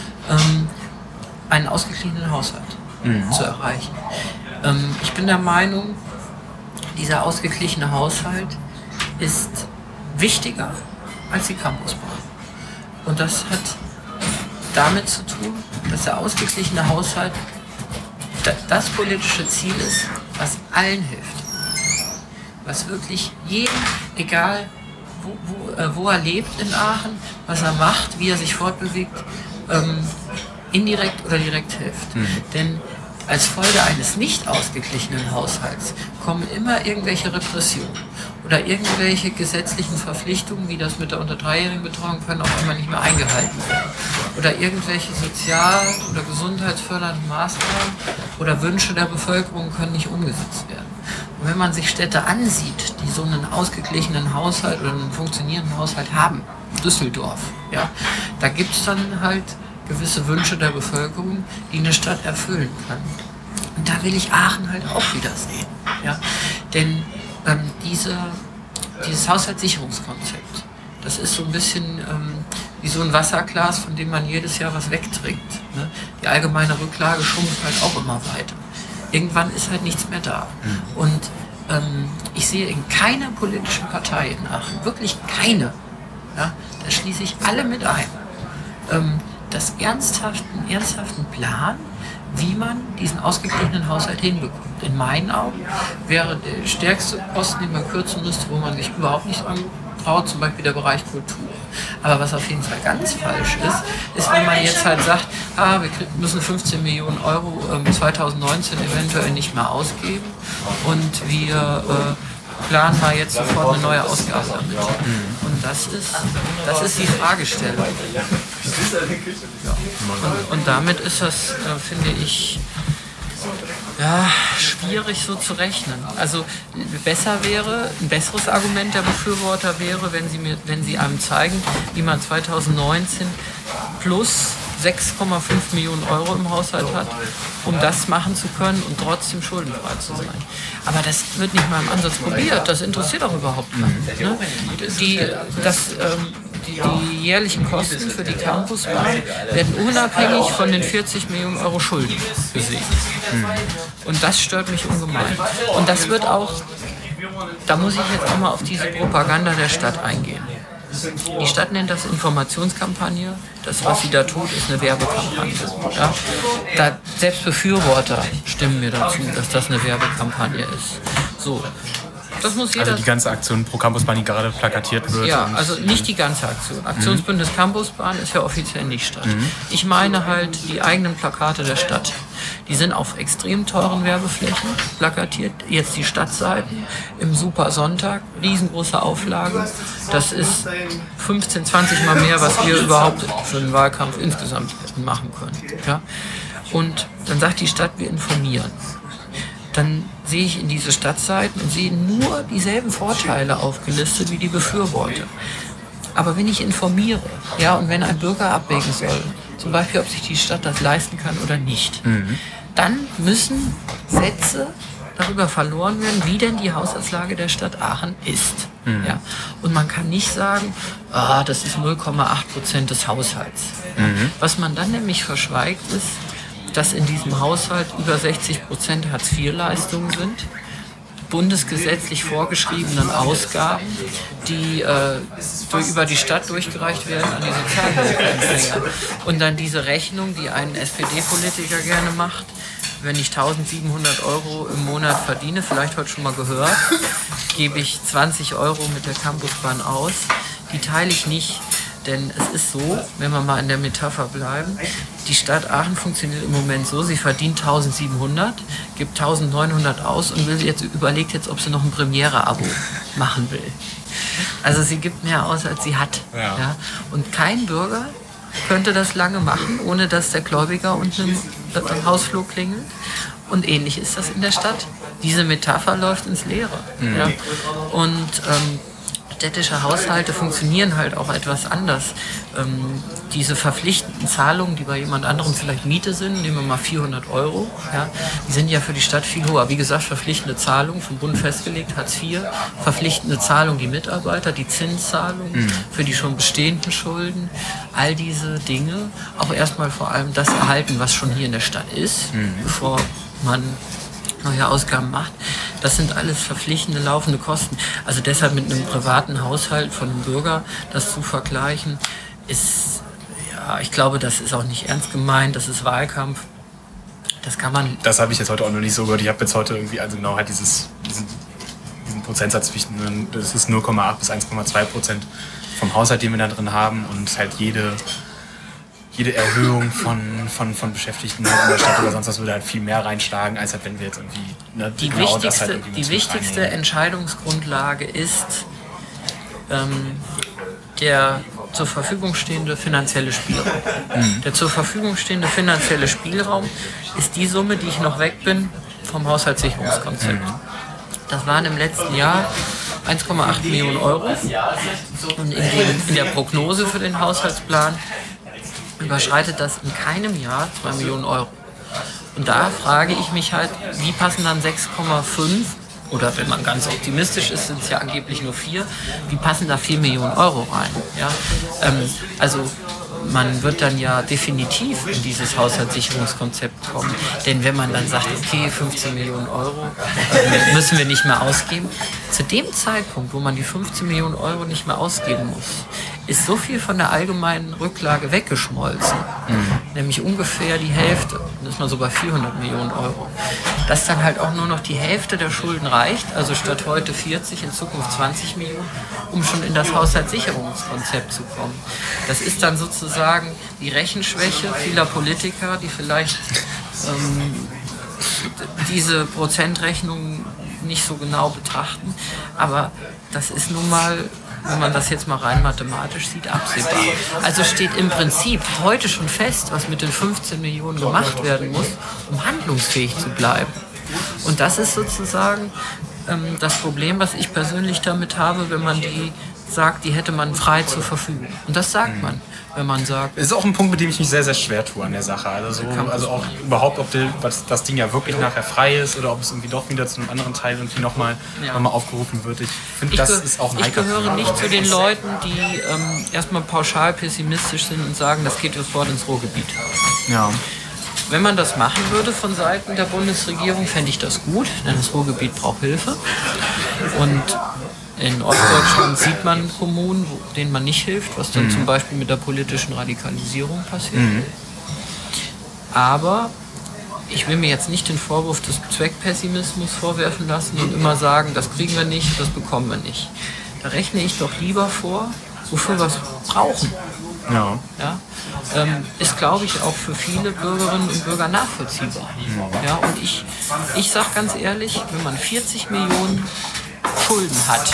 einen ausgeglichenen Haushalt zu erreichen? Ich bin der Meinung, dieser ausgeglichene Haushalt ist wichtiger als die Campusbahn. Und das hat damit zu tun, dass der ausgeglichene Haushalt das politische Ziel ist, was allen hilft. Was wirklich jedem, egal wo er lebt in Aachen, was er macht, wie er sich fortbewegt, indirekt oder direkt hilft. Denn als Folge eines nicht ausgeglichenen Haushalts kommen immer irgendwelche Repressionen oder irgendwelche gesetzlichen Verpflichtungen, wie das mit der unter 3-jährigen Betreuung, können auch immer nicht mehr eingehalten werden. Oder irgendwelche sozial- oder gesundheitsfördernden Maßnahmen oder Wünsche der Bevölkerung können nicht umgesetzt werden. Und wenn man sich Städte ansieht, die so einen ausgeglichenen Haushalt oder einen funktionierenden Haushalt haben, Düsseldorf, ja, da gibt es dann halt gewisse Wünsche der Bevölkerung, die eine Stadt erfüllen kann. Und da will ich Aachen halt auch wieder sehen. Ja? Denn dieses Haushaltssicherungskonzept, das ist so ein bisschen wie so ein Wasserglas, von dem man jedes Jahr was wegtrinkt. Ne? Die allgemeine Rücklage schrumpft halt auch immer weiter. Irgendwann ist halt nichts mehr da. Und ich sehe in keiner politischen Partei in Aachen, wirklich keine, ja, da schließe ich alle mit ein, das ernsthaften Plan, wie man diesen ausgeglichenen Haushalt hinbekommt. In meinen Augen wäre der stärkste Posten, den man kürzen müsste, wo man sich überhaupt nicht dran traut, zum Beispiel der Bereich Kultur. Aber was auf jeden Fall ganz falsch ist, wenn man jetzt halt sagt, wir müssen 15 Millionen Euro 2019 eventuell nicht mehr ausgeben und wir planen mal jetzt sofort eine neue Ausgabe damit. Und das ist die Fragestellung. Ja. Und damit ist das, finde ich, schwierig so zu rechnen. Also ein besseres Argument der Befürworter wäre, wenn sie einem zeigen, wie man 2019 plus 6,5 Millionen Euro im Haushalt hat, um das machen zu können und trotzdem schuldenfrei zu sein. Aber das wird nicht mal im Ansatz probiert. Das interessiert auch überhaupt niemanden. Ne? Die jährlichen Kosten für die Campusbahn werden unabhängig von den 40 Millionen Euro Schulden gesehen. Und das stört mich ungemein. Und das wird auch, da muss ich jetzt auch mal auf diese Propaganda der Stadt eingehen. Die Stadt nennt das Informationskampagne. Das, was sie da tut, ist eine Werbekampagne. Ja? Selbst Befürworter stimmen mir dazu, dass das eine Werbekampagne ist. So. Das muss jeder. Also die ganze Aktion pro Campusbahn, die gerade plakatiert wird. Ja, also nicht die ganze Aktion. Aktionsbündnis Campusbahn ist ja offiziell nicht Stadt. Ich meine halt die eigenen Plakate der Stadt. Die sind auf extrem teuren Werbeflächen plakatiert. Jetzt die Stadtseiten im Super Sonntag, riesengroße Auflage. Das ist 15, 20 Mal mehr, was wir überhaupt für einen Wahlkampf insgesamt machen können. Ja? Und dann sagt die Stadt, wir informieren. Dann sehe ich in diese Stadtseiten und sehe nur dieselben Vorteile aufgelistet wie die Befürworter. Aber wenn ich informiere, ja, und wenn ein Bürger abwägen soll, zum Beispiel, ob sich die Stadt das leisten kann oder nicht, dann müssen Sätze darüber verloren werden, wie denn die Haushaltslage der Stadt Aachen ist. Ja? Und man kann nicht sagen, das ist 0,8% des Haushalts. Was man dann nämlich verschweigt ist, dass in diesem Haushalt über 60% Hartz-IV-Leistungen sind, bundesgesetzlich vorgeschriebenen Ausgaben, die über die Stadt durchgereicht werden an die Sozialhilfeempfänger. Und dann diese Rechnung, die ein SPD-Politiker gerne macht, wenn ich 1.700 € im Monat verdiene, vielleicht heute schon mal gehört, gebe ich 20 € mit der Campusbahn aus. Die teile ich nicht. Denn es ist so, wenn wir mal in der Metapher bleiben, die Stadt Aachen funktioniert im Moment so, sie verdient 1.700, gibt 1.900 aus und überlegt jetzt, ob sie noch ein Premiere-Abo machen will. Also sie gibt mehr aus, als sie hat. Ja? Und kein Bürger könnte das lange machen, ohne dass der Gläubiger unten im Hausflur klingelt. Und ähnlich ist das in der Stadt. Diese Metapher läuft ins Leere. Ja? Und städtische Haushalte funktionieren halt auch etwas anders. Diese verpflichtenden Zahlungen, die bei jemand anderem vielleicht Miete sind, nehmen wir mal 400 €, ja, die sind ja für die Stadt viel höher. Wie gesagt, verpflichtende Zahlungen vom Bund festgelegt, Hartz IV, verpflichtende Zahlungen die Mitarbeiter, die Zinszahlungen für die schon bestehenden Schulden, all diese Dinge, auch erstmal vor allem das erhalten, was schon hier in der Stadt ist, bevor man neue Ausgaben macht. Das sind alles verpflichtende, laufende Kosten. Also deshalb mit einem privaten Haushalt von einem Bürger das zu vergleichen, ist, ja, ich glaube, das ist auch nicht ernst gemeint, das ist Wahlkampf. Das kann man... Das habe ich jetzt heute auch noch nicht so gehört. Ich habe jetzt heute irgendwie, also genau halt diesen Prozentsatz, das ist 0,8 bis 1,2% vom Haushalt, den wir da drin haben, und halt jede Erhöhung von Beschäftigten in der Stadt oder sonst was würde halt viel mehr reinschlagen, als halt wenn wir jetzt irgendwie... Die wichtigste Entscheidungsgrundlage ist der zur Verfügung stehende finanzielle Spielraum. Der zur Verfügung stehende finanzielle Spielraum ist die Summe, die ich noch weg bin vom Haushaltssicherungskonzept. Das waren im letzten Jahr 1,8 Millionen €. Und in der Prognose für den Haushaltsplan überschreitet das in keinem Jahr 2 Millionen €. Und da frage ich mich halt, wie passen dann 6,5, oder wenn man ganz optimistisch ist, sind es ja angeblich nur 4, wie passen da 4 Millionen € rein? Ja? Also man wird dann ja definitiv in dieses Haushaltssicherungskonzept kommen. Denn wenn man dann sagt, okay, 15 Millionen € müssen wir nicht mehr ausgeben, zu dem Zeitpunkt, wo man die 15 Millionen € nicht mehr ausgeben muss, ist so viel von der allgemeinen Rücklage weggeschmolzen, nämlich ungefähr die Hälfte, das ist man so bei 400 Millionen €, dass dann halt auch nur noch die Hälfte der Schulden reicht, also statt heute 40, in Zukunft 20 Millionen, um schon in das Haushaltssicherungskonzept zu kommen. Das ist dann sozusagen die Rechenschwäche vieler Politiker, die vielleicht diese Prozentrechnung nicht so genau betrachten, aber das ist nun mal, wenn man das jetzt mal rein mathematisch sieht, absehbar. Also steht im Prinzip heute schon fest, was mit den 15 Millionen gemacht werden muss, um handlungsfähig zu bleiben. Und das ist sozusagen das Problem, was ich persönlich damit habe, wenn man die sagt, die hätte man frei zur Verfügung. Und das sagt man, wenn man sagt... Es ist auch ein Punkt, mit dem ich mich sehr, sehr schwer tue an der Sache. Also auch überhaupt, ob das Ding ja wirklich nachher frei ist oder ob es irgendwie doch wieder zu einem anderen Teil irgendwie nochmal aufgerufen wird. Ich finde, das ist auch ein Ich gehöre nicht zu den Leuten, die erstmal pauschal pessimistisch sind und sagen, das geht sofort ins Ruhrgebiet. Ja. Wenn man das machen würde von Seiten der Bundesregierung, fände ich das gut, denn das Ruhrgebiet braucht Hilfe. Und in Ostdeutschland sieht man Kommunen, denen man nicht hilft, was dann zum Beispiel mit der politischen Radikalisierung passiert. Aber ich will mir jetzt nicht den Vorwurf des Zweckpessimismus vorwerfen lassen und immer sagen, das kriegen wir nicht, das bekommen wir nicht. Da rechne ich doch lieber vor, wofür wir es brauchen. Ja. Ja? Ist, glaube ich, auch für viele Bürgerinnen und Bürger nachvollziehbar. Ja? Und ich sage ganz ehrlich, wenn man 40 Millionen Schulden hat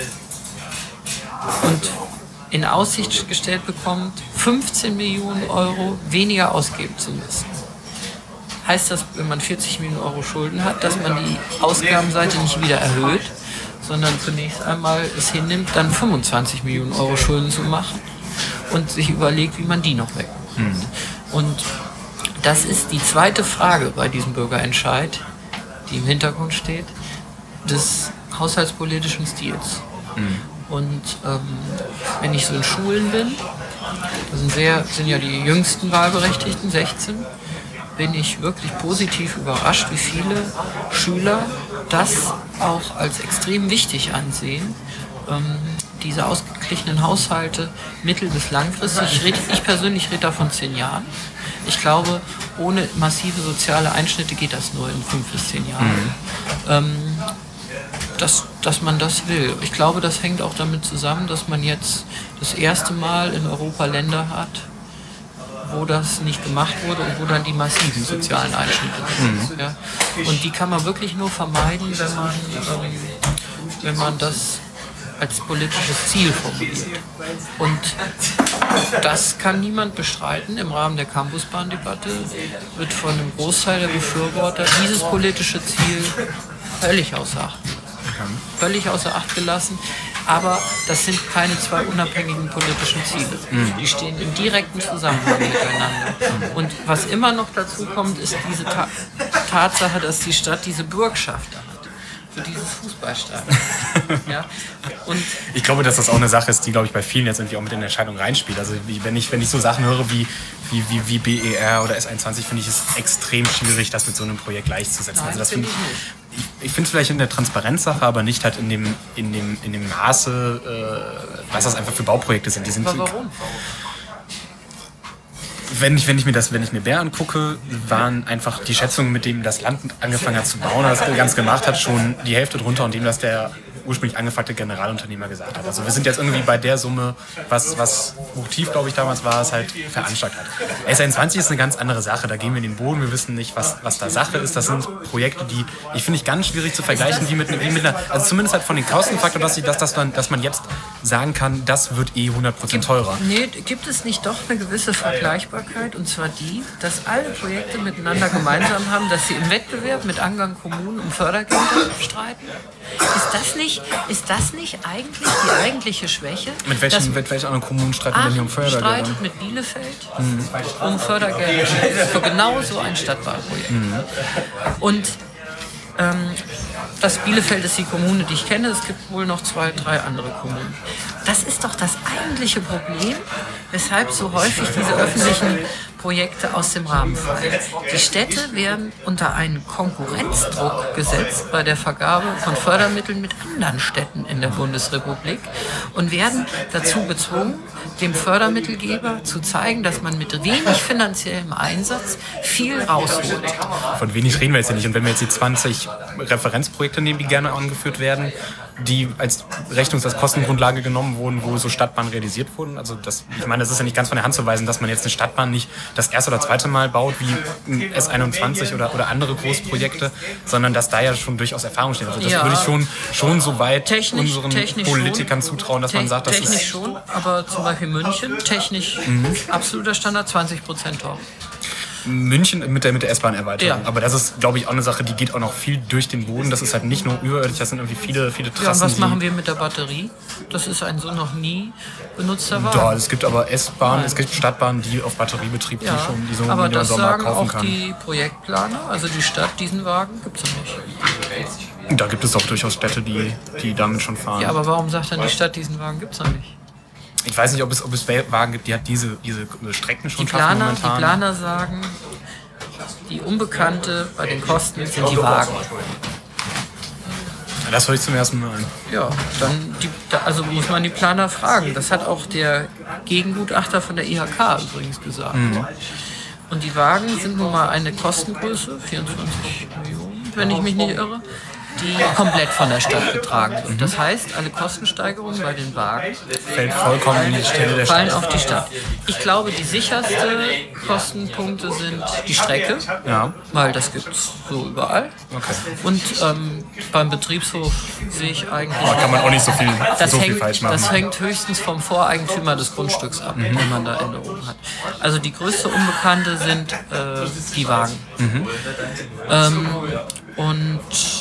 und in Aussicht gestellt bekommt, 15 Millionen Euro weniger ausgeben zu müssen, heißt das, wenn man 40 Millionen Euro Schulden hat, dass man die Ausgabenseite nicht wieder erhöht, sondern zunächst einmal es hinnimmt, dann 25 Millionen Euro Schulden zu machen und sich überlegt, wie man die noch wegmacht. Und das ist die zweite Frage bei diesem Bürgerentscheid, die im Hintergrund steht, des haushaltspolitischen Stils. Und wenn ich so in Schulen bin, das sind ja die jüngsten Wahlberechtigten, 16, bin ich wirklich positiv überrascht, wie viele Schüler das auch als extrem wichtig ansehen, diese ausgeglichenen Haushalte mittel- bis langfristig. Ich persönlich rede da von 10 Jahren. Ich glaube, ohne massive soziale Einschnitte geht das nur in 5 bis 10 Jahren. Dass man das will. Ich glaube, das hängt auch damit zusammen, dass man jetzt das erste Mal in Europa Länder hat, wo das nicht gemacht wurde und wo dann die massiven sozialen Einschnitte sind. Ja. Und die kann man wirklich nur vermeiden, wenn man das als politisches Ziel formuliert. Und das kann niemand bestreiten. Im Rahmen der Campusbahndebatte wird von einem Großteil der Befürworter dieses politische Ziel völlig außer Acht gelassen. Aber das sind keine zwei unabhängigen politischen Ziele. Die stehen im direkten Zusammenhang miteinander. Und was immer noch dazu kommt, ist diese Tatsache, dass die Stadt diese Bürgschaft hat für dieses Fußballstadion. Ja? Und ich glaube, dass das auch eine Sache ist, die, glaube ich, bei vielen jetzt irgendwie auch mit in der Entscheidung reinspielt. Also wenn ich so Sachen höre wie BER oder S21, finde ich es extrem schwierig, das mit so einem Projekt gleichzusetzen. Nein, also das finde ich nicht. Ich finde es vielleicht in der Transparenzsache, aber nicht halt in dem Maße, was das einfach für Bauprojekte sind. Die sind aber warum? Wenn ich mir Bär angucke, waren einfach die Schätzungen, mit denen das Land angefangen hat zu bauen, das ganz gemacht hat, schon die Hälfte drunter und dem, was der ursprünglich angefragte Generalunternehmer gesagt hat. Also wir sind jetzt irgendwie bei der Summe, was Motiv, glaube ich, damals war, es halt veranschlagt hat. S21 ist eine ganz andere Sache, da gehen wir in den Boden, wir wissen nicht, was da Sache ist. Das sind Projekte, die ich finde ganz schwierig zu vergleichen, wie mit einer, also zumindest halt von den Kostenfaktor, dass man jetzt sagen kann, das wird 100% teurer. Nee, gibt es nicht doch eine gewisse Vergleichbarkeit, und zwar die, dass alle Projekte miteinander gemeinsam haben, dass sie im Wettbewerb mit anderen Kommunen um Fördergelder streiten? Ist das nicht eigentlich die eigentliche Schwäche? Mit welchen anderen Kommunen streiten denn hier um Fördergelder? Streitet mit Bielefeld um Fördergelder für genau so ein Stadtbauprojekt. Und das Bielefeld ist die Kommune, die ich kenne. Es gibt wohl noch 2, 3 andere Kommunen. Das ist doch das eigentliche Problem, weshalb so häufig diese öffentlichen Projekte aus dem Rahmen fallen. Die Städte werden unter einen Konkurrenzdruck gesetzt bei der Vergabe von Fördermitteln mit anderen Städten in der Bundesrepublik und werden dazu gezwungen, dem Fördermittelgeber zu zeigen, dass man mit wenig finanziellem Einsatz viel rausholt. Von wenig reden wir jetzt ja nicht. Und wenn wir jetzt die 20 Referenzprojekte nehmen, die gerne angeführt werden, die als Kostengrundlage genommen wurden, wo so Stadtbahnen realisiert wurden. Also ich meine, das ist ja nicht ganz von der Hand zu weisen, dass man jetzt eine Stadtbahn nicht das erste oder zweite Mal baut, wie S21 oder andere Großprojekte, sondern dass da ja schon durchaus Erfahrung steht. Also das würde ich schon so weit unseren Politikern zutrauen, dass man sagt, das ist... Technisch schon, aber zum Beispiel München, technisch absoluter Standard, 20% teuer. München mit der S-Bahn-Erweiterung. Ja. Aber das ist, glaube ich, auch eine Sache, die geht auch noch viel durch den Boden. Das ist halt nicht nur überirdisch, das sind irgendwie viele Trassen. Ja, und was machen wir mit der Batterie? Das ist ein so noch nie benutzter Wagen. Ja, es gibt aber S-Bahnen, es gibt Stadtbahnen, die auf Batteriebetrieb, die so aber das Sommer sagen kaufen auch kann. die Projektplaner, also die Stadt, diesen Wagen gibt es nicht. Da gibt es auch durchaus Städte, die damit schon fahren. Ja, aber warum sagt dann die Stadt, diesen Wagen gibt es noch nicht? Ich weiß nicht, ob es Wagen gibt, die hat diese Strecken schon Die Planer sagen, die Unbekannte bei den Kosten sind die Wagen. Das höre ich zum ersten Mal an. Ja, also muss man die Planer fragen. Das hat auch der Gegengutachter von der IHK übrigens gesagt. Und die Wagen sind nun mal eine Kostengröße, 24 Millionen, wenn ich mich nicht irre, die komplett von der Stadt getragen wird. Das heißt, alle Kostensteigerungen bei den Wagen fällt vollkommen in die Stelle der fallen Stadt. auf die Stadt. Ich glaube, die sicherste Kostenpunkte sind die Strecke, weil das gibt es so überall. Okay. Und beim Betriebshof sehe ich eigentlich... Da kann man auch nicht so viel falsch machen. Das hängt höchstens vom Voreigentümer des Grundstücks ab, wenn man da Änderungen hat. Also die größte Unbekannte sind die Wagen. Und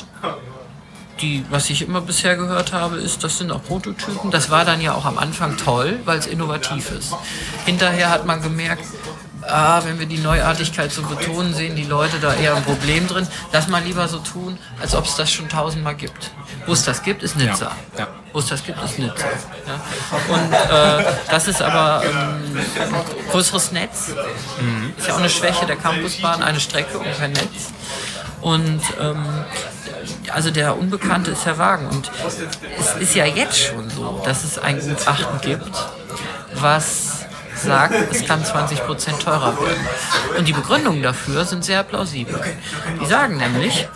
was ich immer bisher gehört habe, ist, das sind auch Prototypen. Das war dann ja auch am Anfang toll, weil es innovativ ist. Hinterher hat man gemerkt, wenn wir die Neuartigkeit so betonen, sehen die Leute da eher ein Problem drin. Lass mal lieber so tun, als ob es das schon 1000-mal gibt. Wo es das gibt, ist Nizza. Ja. Wo es das gibt, ist Nizza. Ja? Und das ist aber ein größeres Netz. Ist ja auch eine Schwäche der Campusbahn, eine Strecke und kein Netz. Und also der Unbekannte ist der Wagen. Und es ist ja jetzt schon so, dass es ein Gutachten gibt, was sagt, es kann 20% teurer werden. Und die Begründungen dafür sind sehr plausibel. Die sagen nämlich,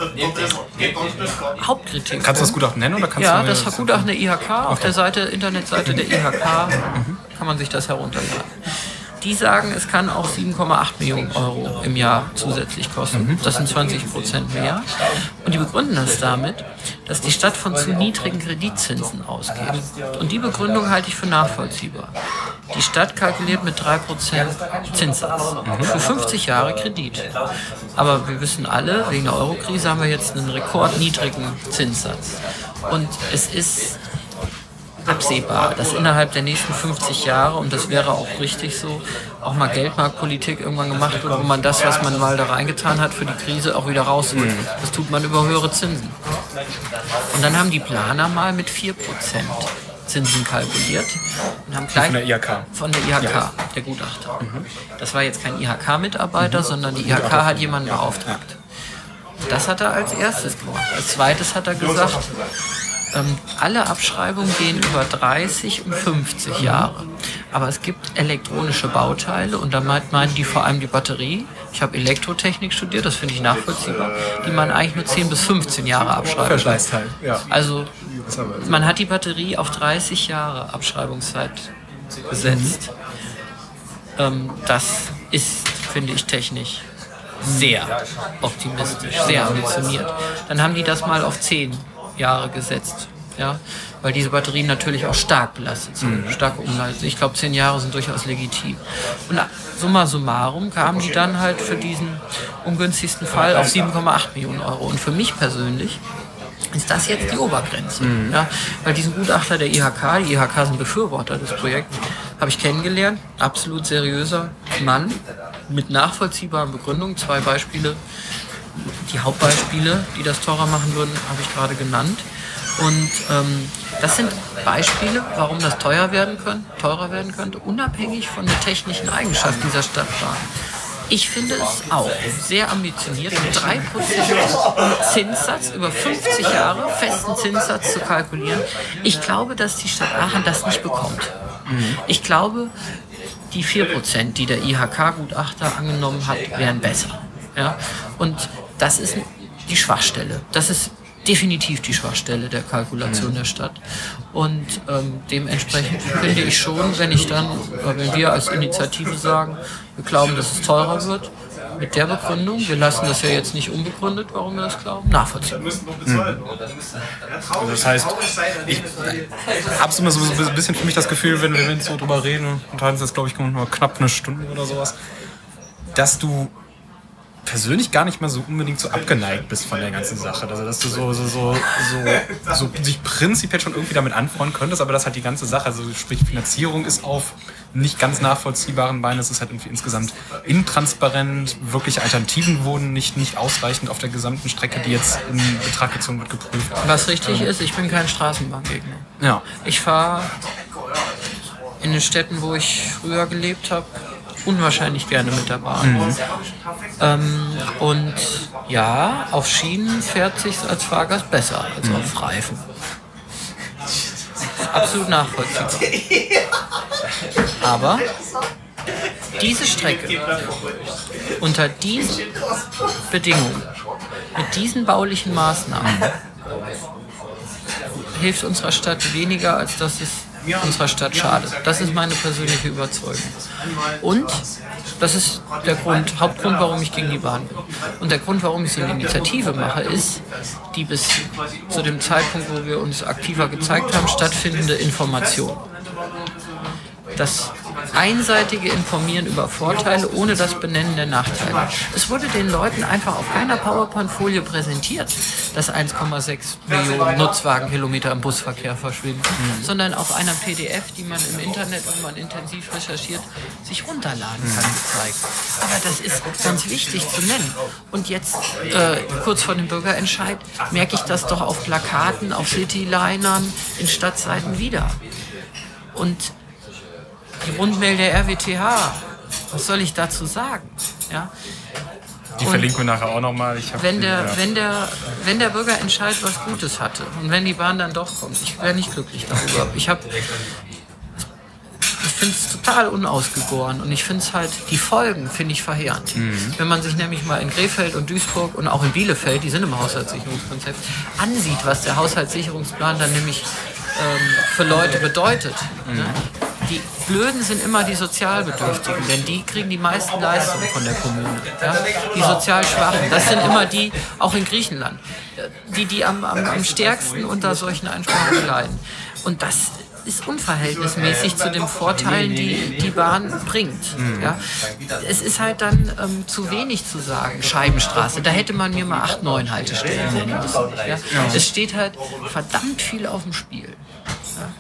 Hauptkritik. Kannst du das Gutachten nennen? Oder kannst ja, du das Gutachten der IHK, auf der Internetseite der IHK kann man sich das herunterladen. Die sagen, es kann auch 7,8 Millionen Euro im Jahr zusätzlich kosten. Das sind 20% mehr. Und die begründen das damit, dass die Stadt von zu niedrigen Kreditzinsen ausgeht. Und die Begründung halte ich für nachvollziehbar. Die Stadt kalkuliert mit 3% Zinssatz für 50 Jahre Kredit. Aber wir wissen alle, wegen der Eurokrise haben wir jetzt einen rekordniedrigen Zinssatz. Und es ist absehbar, dass innerhalb der nächsten 50 Jahre, und das wäre auch richtig so, auch mal Geldmarktpolitik irgendwann gemacht wird, wo man das, was man mal da reingetan hat für die Krise, auch wieder rausholt. Das tut man über höhere Zinsen. Und dann haben die Planer mal mit 4% Zinsen kalkuliert. Und haben gleich von der IHK. Von der IHK, ja. Der Gutachter. Das war jetzt kein IHK-Mitarbeiter, sondern die IHK hat jemanden beauftragt. Das hat er als erstes gemacht. Als zweites hat er gesagt, alle Abschreibungen gehen über 30 und 50 Jahre. Aber es gibt elektronische Bauteile und da meinen die vor allem die Batterie. Ich habe Elektrotechnik studiert, das finde ich nachvollziehbar, die man eigentlich nur 10 bis 15 Jahre abschreiben kann. Verschleißteil, ja. Also man hat die Batterie auf 30 Jahre Abschreibungszeit gesetzt. Das ist, finde ich, technisch sehr optimistisch, sehr ambitioniert. Dann haben die das mal auf 10 Jahre gesetzt, ja, weil diese Batterien natürlich auch stark belastet sind, starke Umleitung. Ich glaube, 10 Jahre sind durchaus legitim. Und summa summarum kamen die dann halt für diesen ungünstigsten Fall auf 7,8 Millionen Euro. Und für mich persönlich ist das jetzt die Obergrenze. Ja, weil diesen Gutachter der IHK, die IHK sind Befürworter des Projekts, habe ich kennengelernt. Absolut seriöser Mann mit nachvollziehbaren Begründungen. 2 Beispiele. Die Hauptbeispiele, die das teurer machen würden, habe ich gerade genannt. Und das sind Beispiele, warum das teurer werden könnte, unabhängig von der technischen Eigenschaft dieser Stadtbahn. Ich finde es auch sehr ambitioniert, mit 3% Zinssatz über 50 Jahre, festen Zinssatz zu kalkulieren. Ich glaube, dass die Stadt Aachen das nicht bekommt. Ich glaube, die 4%, die der IHK-Gutachter angenommen hat, wären besser. Ja? Und das ist die Schwachstelle. Das ist definitiv die Schwachstelle der Kalkulation der Stadt. Und dementsprechend finde ich schon, wenn wir als Initiative sagen, wir glauben, dass es teurer wird, mit der Begründung, wir lassen das ja jetzt nicht unbegründet, warum wir das glauben, nachvollziehen. Also das heißt, ich habe so ein bisschen für mich das Gefühl, wenn wir so drüber reden, und haben jetzt, glaube ich, nur knapp eine Stunde oder sowas, dass du persönlich gar nicht mal so unbedingt so abgeneigt bist von der ganzen Sache. Also dass du so sich prinzipiell schon irgendwie damit anfreunden könntest, aber das halt die ganze Sache, also sprich Finanzierung ist auf nicht ganz nachvollziehbaren Beinen, es ist halt irgendwie insgesamt intransparent, wirkliche Alternativen wurden nicht ausreichend auf der gesamten Strecke, die jetzt in Betracht gezogen wird, geprüft. Was richtig ist, ich bin kein Straßenbahngegner. Ja. Ich fahre in den Städten, wo ich früher gelebt habe, unwahrscheinlich gerne mit der Bahn. Und ja, auf Schienen fährt sich als Fahrgast besser als auf Reifen. Absolut nachvollziehbar. Aber Diese Strecke unter diesen Bedingungen, mit diesen baulichen Maßnahmen, hilft unserer Stadt weniger, als dass es unserer Stadt schadet. Das ist meine persönliche Überzeugung. Und das ist der Hauptgrund, warum ich gegen die Bahn bin. Und der Grund, warum ich so eine Initiative mache, ist die bis zu dem Zeitpunkt, wo wir uns aktiver gezeigt haben, stattfindende Information. Das einseitige Informieren über Vorteile ohne das Benennen der Nachteile. Es wurde den Leuten einfach auf keiner PowerPoint-Folie präsentiert, dass 1,6 Millionen Nutzwagenkilometer im Busverkehr verschwinden, sondern auf einer PDF, die man im Internet, wenn man intensiv recherchiert, sich runterladen kann, gezeigt. Aber das ist ganz wichtig zu nennen. Und jetzt, kurz vor dem Bürgerentscheid, merke ich das doch auf Plakaten, auf Citylinern, in Stadtseiten wieder. Und die Rundmail der RWTH, was soll ich dazu sagen? Ja? Die verlinken wir nachher auch nochmal. Wenn der Bürgerentscheid was Gutes hatte und wenn die Bahn dann doch kommt, ich wäre nicht glücklich darüber. Ich finde es total unausgegoren und ich finde es halt, die Folgen finde ich verheerend. Wenn man sich nämlich mal in Krefeld und Duisburg und auch in Bielefeld, die sind im Haushaltssicherungskonzept, ansieht, was der Haushaltssicherungsplan dann nämlich für Leute bedeutet. Ne? Die Blöden sind immer die Sozialbedürftigen, denn die kriegen die meisten Leistungen von der Kommune. Ja? Die sozial Schwachen, das sind immer die, auch in Griechenland, die am stärksten unter solchen Einsparungen leiden. Und das ist unverhältnismäßig zu den Vorteilen, die die Bahn bringt. Ja? Es ist halt dann zu wenig zu sagen, Scheibenstraße, da hätte man mir mal 8, 9 Haltestellen nennen müssen. Ja? Es steht halt verdammt viel auf dem Spiel. Ja?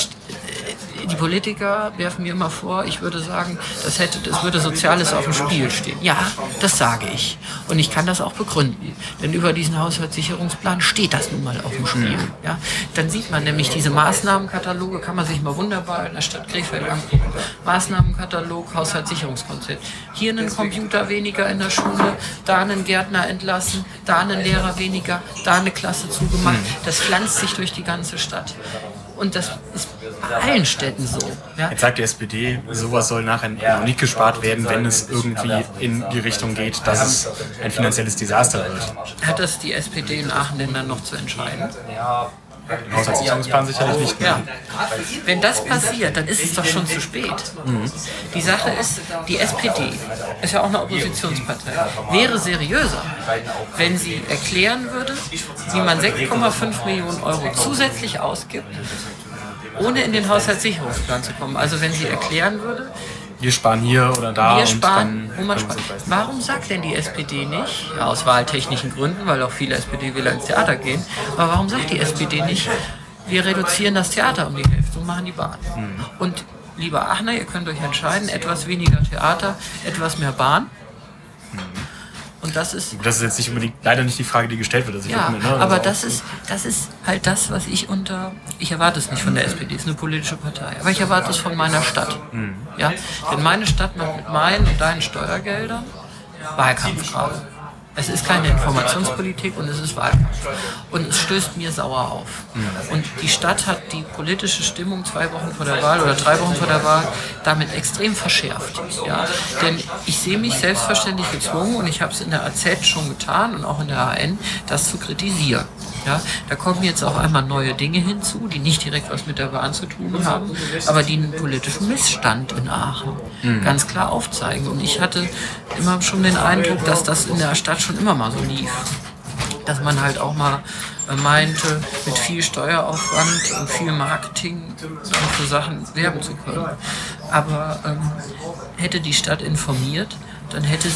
Die Politiker werfen mir immer vor, ich würde sagen, das würde Soziales auf dem Spiel stehen. Ja, das sage ich. Und ich kann das auch begründen. Denn über diesen Haushaltssicherungsplan steht das nun mal auf dem Spiel. Ja? Dann sieht man nämlich diese Maßnahmenkataloge, kann man sich mal wunderbar in der Stadt Krefeld angucken. Maßnahmenkatalog, Haushaltssicherungskonzept. Hier einen Computer weniger in der Schule, da einen Gärtner entlassen, da einen Lehrer weniger, da eine Klasse zugemacht. Das pflanzt sich durch die ganze Stadt. Und das ist bei allen Städten so. Ja? Jetzt sagt die SPD, sowas soll nachher nicht gespart werden, wenn es irgendwie in die Richtung geht, dass es ein finanzielles Desaster wird. Hat das die SPD in Aachen denn dann noch zu entscheiden? Im Haushaltssicherungsplan sicherlich nicht mehr. Ja. Wenn das passiert, dann ist es doch schon zu spät. Die Sache ist, die SPD ist ja auch eine Oppositionspartei, wäre seriöser, wenn sie erklären würde, wie man 6,5 Millionen Euro zusätzlich ausgibt, ohne in den Haushaltssicherungsplan zu kommen. Also wenn sie erklären würde, wir sparen hier oder da. Wir sparen, wo man spart. Warum sagt denn die SPD nicht, ja, aus wahltechnischen Gründen, weil auch viele SPD-Wähler ins Theater gehen, aber warum sagt die SPD nicht, wir reduzieren das Theater um die Hälfte und machen die Bahn? Und lieber Aachener, ihr könnt euch entscheiden, etwas weniger Theater, etwas mehr Bahn. Und das ist jetzt nicht unbedingt, leider nicht die Frage, die gestellt wird. Aber das ist halt das, was ich erwarte es nicht von der SPD, es ist eine politische Partei, aber ich erwarte es von meiner Stadt. Ja? Denn meine Stadt macht mit meinen und deinen Steuergeldern Wahlkampf gerade. Es ist keine Informationspolitik und es ist Wahlkampf. Und es stößt mir sauer auf. Und die Stadt hat die politische Stimmung 2 Wochen vor der Wahl oder 3 Wochen vor der Wahl damit extrem verschärft. Ja? Denn ich sehe mich selbstverständlich gezwungen, und ich habe es in der AZ schon getan und auch in der AN, das zu kritisieren. Ja? Da kommen jetzt auch einmal neue Dinge hinzu, die nicht direkt was mit der Bahn zu tun haben, aber die einen politischen Missstand in Aachen ganz klar aufzeigen. Und ich hatte immer schon den Eindruck, dass das in der Stadt schon immer mal so lief. Dass man halt auch mal meinte, mit viel Steueraufwand und viel Marketing für Sachen werben zu können. Aber hätte die Stadt informiert, dann hätte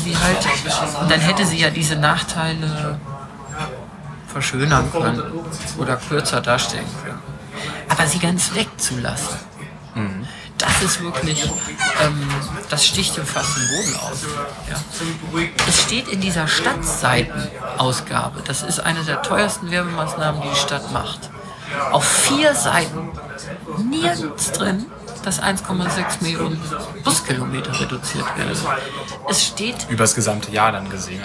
sie ja diese Nachteile verschönern können oder kürzer darstellen können. Aber sie ganz wegzulassen, das ist wirklich, das sticht ihm fast den Boden aus. Ja. Es steht in dieser Stadtseitenausgabe, das ist eine der teuersten Werbemaßnahmen, die die Stadt macht, auf 4 Seiten nirgends drin, dass 1,6 Millionen Buskilometer reduziert werden. Es steht... Über das gesamte Jahr dann gesehen,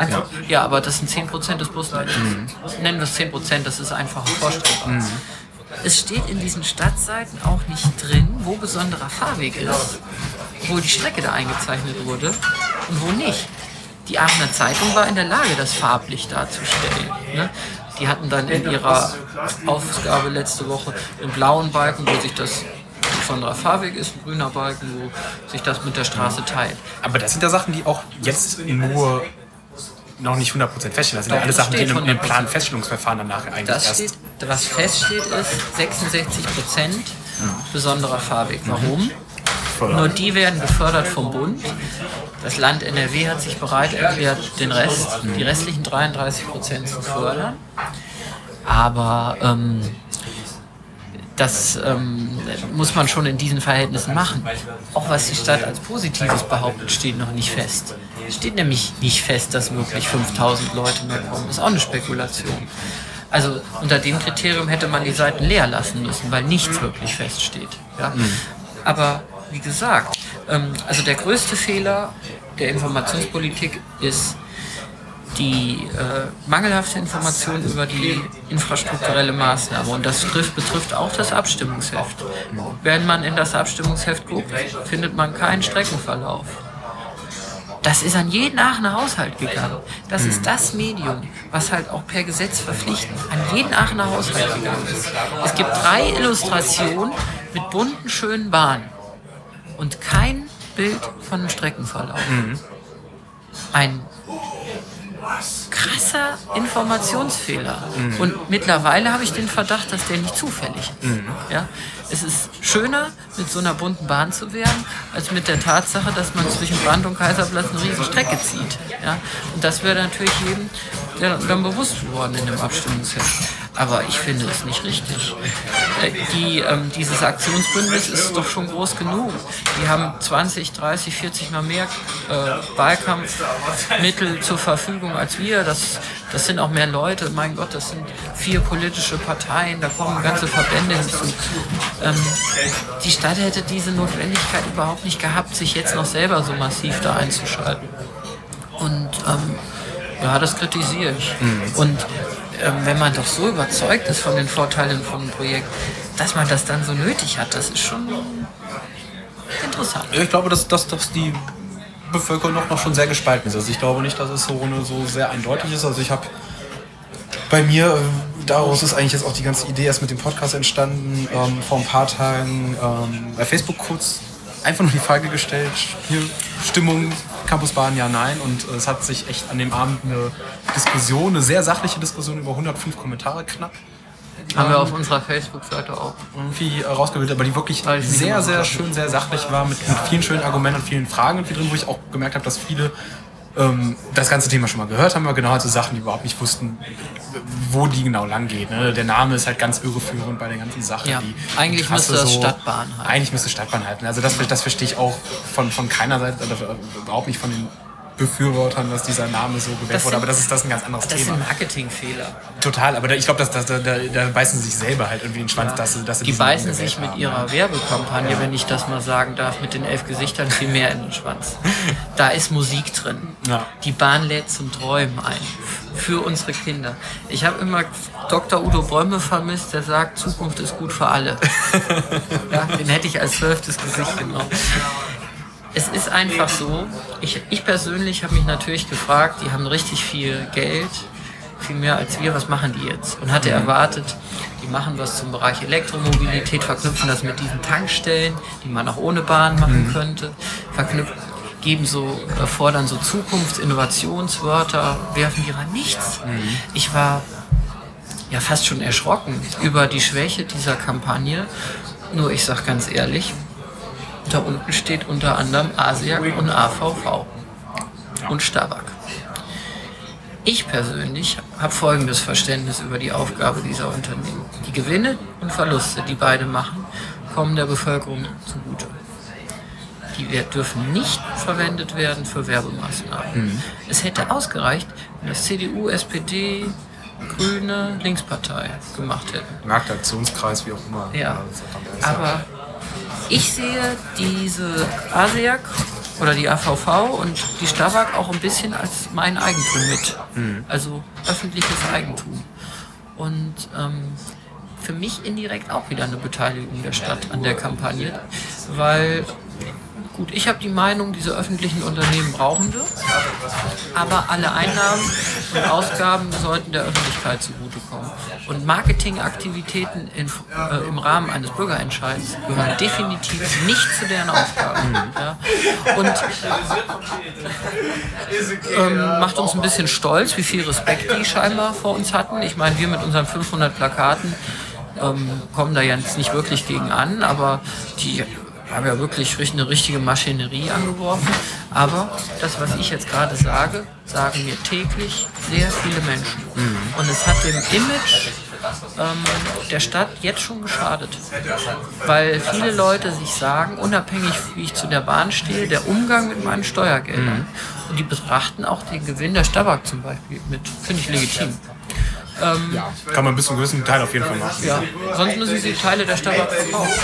Ja, aber das sind 10% des Busnetzes. Nennen wir es 10%, das ist einfach vorstellbar. es steht in diesen Stadtseiten auch nicht drin, wo besonderer Fahrweg ist, wo die Strecke da eingezeichnet wurde und wo nicht. Die Aachener Zeitung war in der Lage, das farblich darzustellen. Ne? Die hatten dann in ihrer Ausgabe letzte Woche einen blauen Balken, wo sich das besonderer Fahrweg ist, ein grüner Balken, wo sich das mit der Straße teilt. Aber das sind ja Sachen, die auch jetzt nur noch nicht 100% feststehen. Das sind ja alle Sachen, die in dem Planfeststellungsverfahren danach eigentlich steht, was feststeht, ist 66% besonderer Fahrweg. Warum? Nur die werden gefördert vom Bund. Das Land NRW hat sich bereit erklärt, die restlichen 33% zu fördern. Aber das muss man schon in diesen Verhältnissen machen. Auch was die Stadt als Positives behauptet, steht noch nicht fest. Es steht nämlich nicht fest, dass wirklich 5000 Leute mehr kommen. Das ist auch eine Spekulation. Also unter dem Kriterium hätte man die Seiten leer lassen müssen, weil nichts wirklich feststeht. Ja? Aber wie gesagt, also der größte Fehler der Informationspolitik ist die mangelhafte Information über die infrastrukturelle Maßnahme. Und das betrifft auch das Abstimmungsheft. Wenn man in das Abstimmungsheft guckt, findet man keinen Streckenverlauf. Das ist an jeden Aachener Haushalt gegangen. Das ist das Medium, was halt auch per Gesetz verpflichtend an jeden Aachener Haushalt gegangen ist. Es gibt 3 Illustrationen mit bunten, schönen Bahnen und kein Bild von einem Streckenverlauf. Ein krasser Informationsfehler. Und mittlerweile habe ich den Verdacht, dass der nicht zufällig ist. Ja? Es ist schöner, mit so einer bunten Bahn zu werden, als mit der Tatsache, dass man zwischen Brand und Kaiserplatz eine riesen Strecke zieht. Ja? Und das wäre natürlich jedem dann bewusst geworden in dem Abstimmungsheft. Aber ich finde es nicht richtig. Dieses Aktionsbündnis ist doch schon groß genug. Die haben 20, 30, 40 Mal mehr Wahlkampfmittel zur Verfügung als wir. Das sind auch mehr Leute. Mein Gott, das sind 4 politische Parteien. Da kommen ganze Verbände hinzu. Die Stadt hätte diese Notwendigkeit überhaupt nicht gehabt, sich jetzt noch selber so massiv da einzuschalten. Und ja, das kritisiere ich. Und wenn man doch so überzeugt ist von den Vorteilen von einem Projekt, dass man das dann so nötig hat, das ist schon interessant. Ich glaube, dass die Bevölkerung noch schon sehr gespalten ist. Also ich glaube nicht, dass es so sehr eindeutig ist. Also ich habe bei mir, daraus ist eigentlich jetzt auch die ganze Idee erst mit dem Podcast entstanden, vor ein paar Tagen bei Facebook kurz einfach nur die Frage gestellt, hier Stimmung, Campusbahn, ja, nein. Und es hat sich echt an dem Abend eine sehr sachliche Diskussion über 105 Kommentare knapp. Haben wir auf unserer Facebook-Seite auch. Irgendwie rausgebildet, aber die wirklich sehr, sehr schön, sehr sachlich war, mit vielen schönen Argumenten und vielen Fragen drin, wo ich auch gemerkt habe, dass viele das ganze Thema schon mal gehört haben, aber genau halt so Sachen, die überhaupt nicht wussten, wo die genau lang geht. Ne? Der Name ist halt ganz irreführend bei der ganzen Sache. Ja, eigentlich müsste das Stadtbahn halten. Eigentlich müsste Stadtbahn halten. Also das verstehe ich auch von keiner Seite, überhaupt nicht von den Befürwortern, dass dieser Name so gewählt wurde, aber das ist ein ganz anderes Thema. Das sind Marketingfehler. Total, aber ich glaube, da beißen sie sich selber halt irgendwie in den Schwanz, dass sie die beißen sich mit ihrer Werbekampagne, wenn ich das mal sagen darf, mit den 11 Gesichtern viel mehr in den Schwanz. Da ist Musik drin. Ja. Die Bahn lädt zum Träumen ein. Für unsere Kinder. Ich habe immer Dr. Udo Brömme vermisst, der sagt, Zukunft ist gut für alle. Ja, den hätte ich als 12. Gesicht genommen. Es ist einfach so, ich persönlich habe mich natürlich gefragt, die haben richtig viel Geld, viel mehr als wir, was machen die jetzt? Und hatte erwartet, die machen was zum Bereich Elektromobilität, verknüpfen das mit diesen Tankstellen, die man auch ohne Bahn machen könnte, fordern so Zukunftsinnovationswörter, werfen die rein, nichts. Ich war ja fast schon erschrocken über die Schwäche dieser Kampagne, nur ich sage ganz ehrlich, da unten steht unter anderem ASEAC und AVV und Stabak. Ich persönlich habe folgendes Verständnis über die Aufgabe dieser Unternehmen. Die Gewinne und Verluste, die beide machen, kommen der Bevölkerung zugute. Die dürfen nicht verwendet werden für Werbemaßnahmen. Es hätte ausgereicht, wenn das CDU, SPD, Grüne, Linkspartei gemacht hätten. Marktaktionskreis, wie auch immer. Ja, aber ich sehe diese ASEAC oder die AVV und die Stabak auch ein bisschen als mein Eigentum mit. Also öffentliches Eigentum. Und für mich indirekt auch wieder eine Beteiligung der Stadt an der Kampagne, weil gut, ich habe die Meinung, diese öffentlichen Unternehmen brauchen wir, aber alle Einnahmen und Ausgaben sollten der Öffentlichkeit zugutekommen. Und Marketingaktivitäten im Rahmen eines Bürgerentscheids gehören definitiv nicht zu deren Aufgaben. Ja. Und macht uns ein bisschen stolz, wie viel Respekt die scheinbar vor uns hatten. Ich meine, wir mit unseren 500 Plakaten kommen da jetzt nicht wirklich gegen an, aber die haben ja wirklich eine richtige Maschinerie angeworfen. Aber das, was ich jetzt gerade sage, sagen mir täglich sehr viele Menschen. Und es hat dem Image der Stadt jetzt schon geschadet. Weil viele Leute sich sagen, unabhängig wie ich zu der Bahn stehe, der Umgang mit meinen Steuergeldern. Und die betrachten auch den Gewinn der Stabak zum Beispiel mit. Finde ich legitim. Kann man bis zu einem gewissen Teil auf jeden Fall machen. Ja, sonst müssen sie Teile der Stabak verkaufen.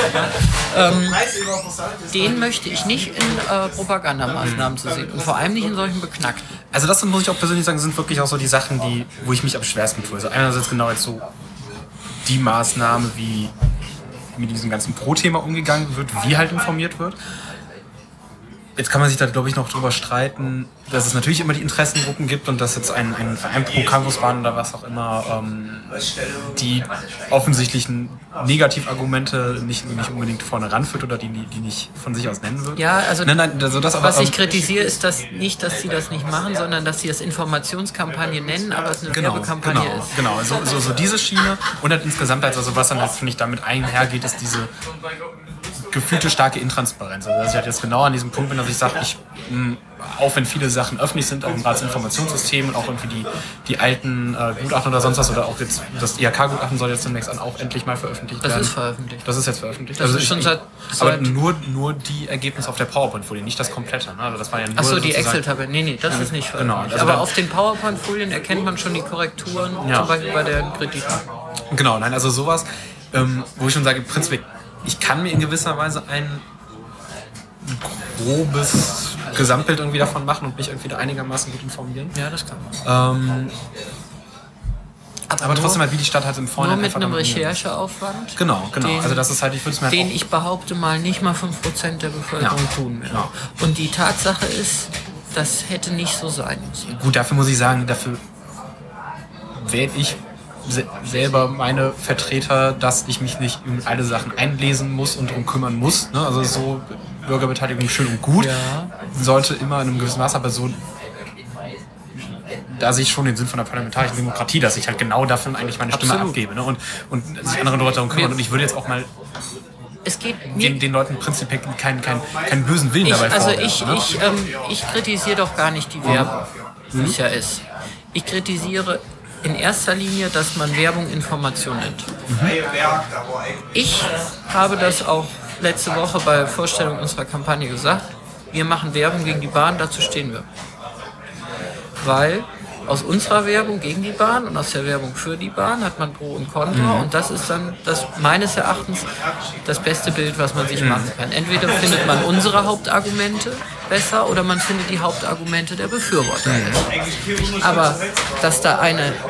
Den möchte ich nicht in Propagandamaßnahmen zu sehen und vor allem nicht in solchen Beknackten. Also das muss ich auch persönlich sagen, sind wirklich auch so die Sachen, wo ich mich am schwersten tue. Also einerseits genau jetzt so die Maßnahme, wie mit diesem ganzen Pro-Thema umgegangen wird, wie halt informiert wird. Jetzt kann man sich da, glaube ich, noch drüber streiten, dass es natürlich immer die Interessengruppen gibt und dass jetzt ein Verein pro Campusbahn oder was auch immer die offensichtlichen Negativargumente nicht unbedingt vorne ranführt oder die nicht von sich aus nennen wird. Ja, also, also das was ich kritisiere, ist nicht, dass sie das nicht machen, sondern dass sie das Informationskampagne nennen, aber es eine Werbekampagne ist. Genau, so diese Schiene und dann insgesamt, also was dann halt, finde ich, damit einhergeht, ist diese gefühlte starke Intransparenz. Also dass ich halt jetzt genau an diesem Punkt bin, dass ich sage, auch wenn viele Sachen öffentlich sind, auch im Ratsinformationssystem und auch irgendwie die alten Gutachten oder sonst was, oder auch jetzt das IHK-Gutachten soll jetzt demnächst auch endlich mal veröffentlicht werden. Das ist veröffentlicht. Das ist jetzt veröffentlicht. Das ist schon seit aber nur die Ergebnisse auf der PowerPoint-Folie, nicht das komplette. Ne? Also das war ja nur Achso, die Excel-Tabelle. Nee, das ist nicht veröffentlicht. Genau, also aber auf den PowerPoint-Folien erkennt man schon die Korrekturen, zum Beispiel bei der Kritik. Genau, nein, also sowas, wo ich schon sage, prinzipiell, ich kann mir in gewisser Weise ein grobes Gesamtbild irgendwie davon machen und mich irgendwie da einigermaßen gut informieren. Ja, das kann man. Aber trotzdem halt, wie die Stadt halt im Vorhinein. Nur mit einem Rechercheaufwand. Genau. Also das ist halt, ich würde es mir den ich behaupte mal nicht mal 5% der Bevölkerung tun mehr. Ja. Und die Tatsache ist, das hätte nicht so sein müssen. Gut, dafür muss ich sagen, dafür wähle ich selber meine Vertreter, dass ich mich nicht in alle Sachen einlesen muss und darum kümmern muss. Ne? Also so Bürgerbeteiligung schön und gut, sollte immer in einem gewissen Maß, aber so, da sehe ich schon den Sinn von der parlamentarischen Demokratie, dass ich halt genau dafür eigentlich meine Stimme abgebe, ne? und sich andere Leute darum kümmern. Und ich würde jetzt auch mal den Leuten prinzipiell keinen bösen Willen dabei vorwerfen. Also ich kritisiere doch gar nicht die Werbung, wie es ja ist. Ich kritisiere in erster Linie, dass man Werbung Information nennt. Ich habe das auch letzte Woche bei Vorstellung unserer Kampagne gesagt. Wir machen Werbung gegen die Bahn, dazu stehen wir. Weil aus unserer Werbung gegen die Bahn und aus der Werbung für die Bahn hat man Pro und Contra und das ist dann meines Erachtens das beste Bild, was man sich machen kann. Entweder findet man unsere Hauptargumente besser oder man findet die Hauptargumente der Befürworter besser. Aber dass da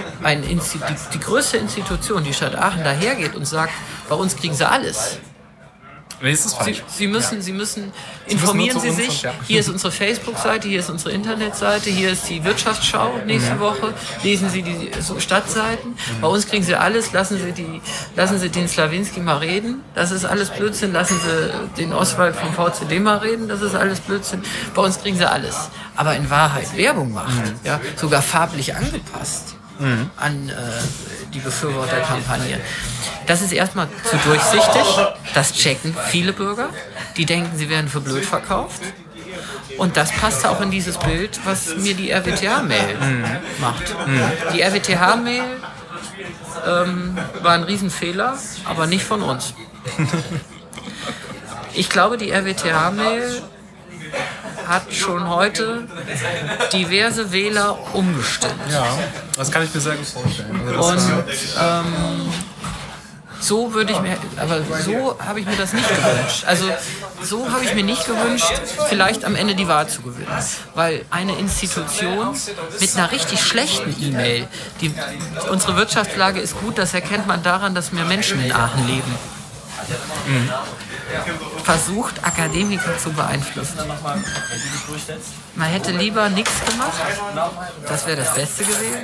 die größte Institution, die Stadt Aachen, dahergeht und sagt, bei uns kriegen sie alles. Nee, ist das falsch. Sie müssen informieren Sie sich. Hier ist unsere Facebook-Seite, hier ist unsere Internetseite, hier ist die Wirtschaftsschau nächste Woche. Lesen Sie die Stadtseiten. Bei uns kriegen Sie alles. Lassen Sie den Slawinski mal reden. Das ist alles Blödsinn. Lassen Sie den Oswald vom VCD mal reden. Das ist alles Blödsinn. Bei uns kriegen Sie alles. Aber in Wahrheit Werbung macht, ja, sogar farblich angepasst an die Befürworterkampagne. Das ist erstmal zu durchsichtig. Das checken viele Bürger. Die denken, sie werden für blöd verkauft. Und das passt auch in dieses Bild, was mir die RWTH-Mail macht. Die RWTH-Mail war ein Riesenfehler, aber nicht von uns. Ich glaube, die RWTH-Mail hat schon heute diverse Wähler umgestimmt. Ja, das kann ich mir sehr gut vorstellen. Und So habe ich mir das nicht gewünscht. Also so habe ich mir nicht gewünscht, vielleicht am Ende die Wahl zu gewinnen. Weil eine Institution mit einer richtig schlechten E-Mail, unsere Wirtschaftslage ist gut, das erkennt man daran, dass mehr Menschen in Aachen leben. Versucht, Akademiker zu beeinflussen. Man hätte lieber nichts gemacht, das wäre das Beste gewesen.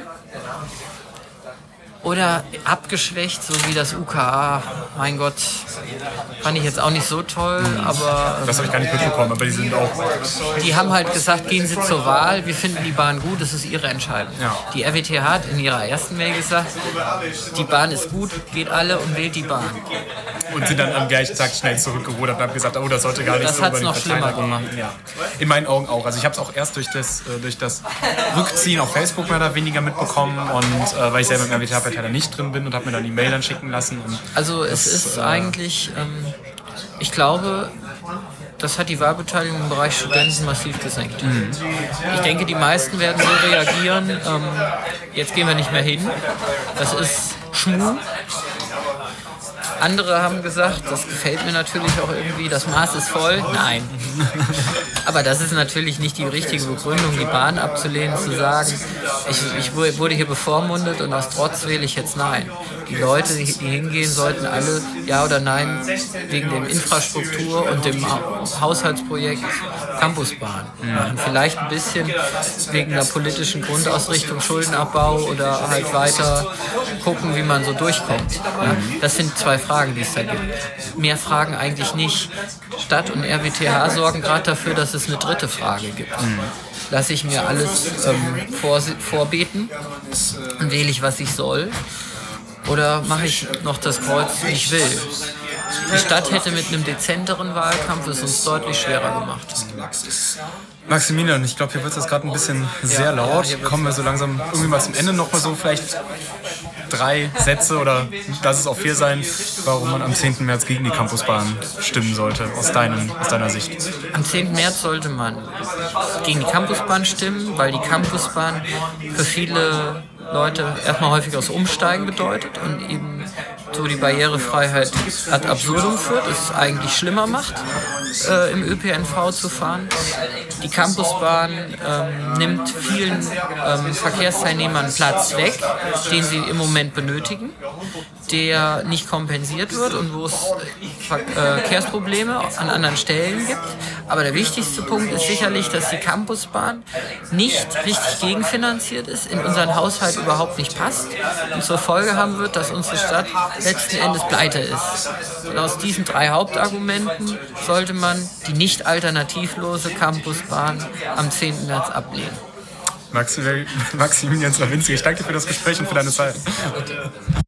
Oder abgeschwächt, so wie das UKA. Mein Gott, fand ich jetzt auch nicht so toll, aber... Das habe ich gar nicht mitbekommen, aber die sind auch... Die haben halt gesagt, gehen Sie zur Wahl, wir finden die Bahn gut, das ist Ihre Entscheidung. Ja. Die RWTH hat in ihrer ersten Mail gesagt, die Bahn ist gut, geht alle und wählt die Bahn. Und sind dann am gleichen Tag schnell zurückgerudert und haben gesagt, oh, das sollte gar nicht das so hat's über die noch schlimmer gemacht. Ja. In meinen Augen auch. Also ich habe es auch erst durch das Rückziehen auf Facebook mehr oder weniger mitbekommen und weil ich selber im RWTH-Partei nicht drin bin und habe mir dann die Mail dann schicken lassen. Und also es ist eigentlich, ich glaube, das hat die Wahlbeteiligung im Bereich Studenten massiv gesenkt. Ich denke, die meisten werden so reagieren, jetzt gehen wir nicht mehr hin, das ist Schmuh. Andere haben gesagt, das gefällt mir natürlich auch irgendwie, das Maß ist voll. Nein. Aber das ist natürlich nicht die richtige Begründung, die Bahn abzulehnen, zu sagen, ich wurde hier bevormundet und aus Trotz wähle ich jetzt Nein. Die Leute, die hingehen, sollten alle Ja oder Nein wegen der Infrastruktur und dem Haushaltsprojekt Campusbahn machen. Vielleicht ein bisschen wegen der politischen Grundausrichtung, Schuldenabbau oder halt weiter gucken, wie man so durchkommt. Ja? Das sind zwei Fragen, die es da gibt. Mehr Fragen eigentlich nicht. Stadt und RWTH sorgen gerade dafür, dass es eine dritte Frage gibt. Lasse ich mir alles vorbeten und wähle ich, was ich soll? Oder mache ich noch das Kreuz, wie ich will? Die Stadt hätte mit einem dezenteren Wahlkampf es uns deutlich schwerer gemacht. Maximilian, ich glaube, hier wird es jetzt gerade ein bisschen sehr laut. Kommen wir so langsam irgendwie mal zum Ende noch mal so vielleicht 3 Sätze oder lass es auch 4 sein, warum man am 10. März gegen die Campusbahn stimmen sollte, aus deiner Sicht. Am 10. März sollte man gegen die Campusbahn stimmen, weil die Campusbahn für viele Leute erstmal häufig aus Umsteigen bedeutet und eben so die Barrierefreiheit ad absurdum führt, es eigentlich schlimmer macht, im ÖPNV zu fahren. Die Campusbahn nimmt vielen Verkehrsteilnehmern Platz weg, den sie im Moment benötigen, der nicht kompensiert wird und wo es Verkehrsprobleme an anderen Stellen gibt. Aber der wichtigste Punkt ist sicherlich, dass die Campusbahn nicht richtig gegenfinanziert ist, in unseren Haushalt überhaupt nicht passt und zur Folge haben wird, dass unsere Stadt letzten Endes pleite ist. Und aus diesen 3 Hauptargumenten sollte man die nicht alternativlose Campusbahn am 10. März ablehnen. Maximilian Slawinski, ich danke dir für das Gespräch und für deine Zeit.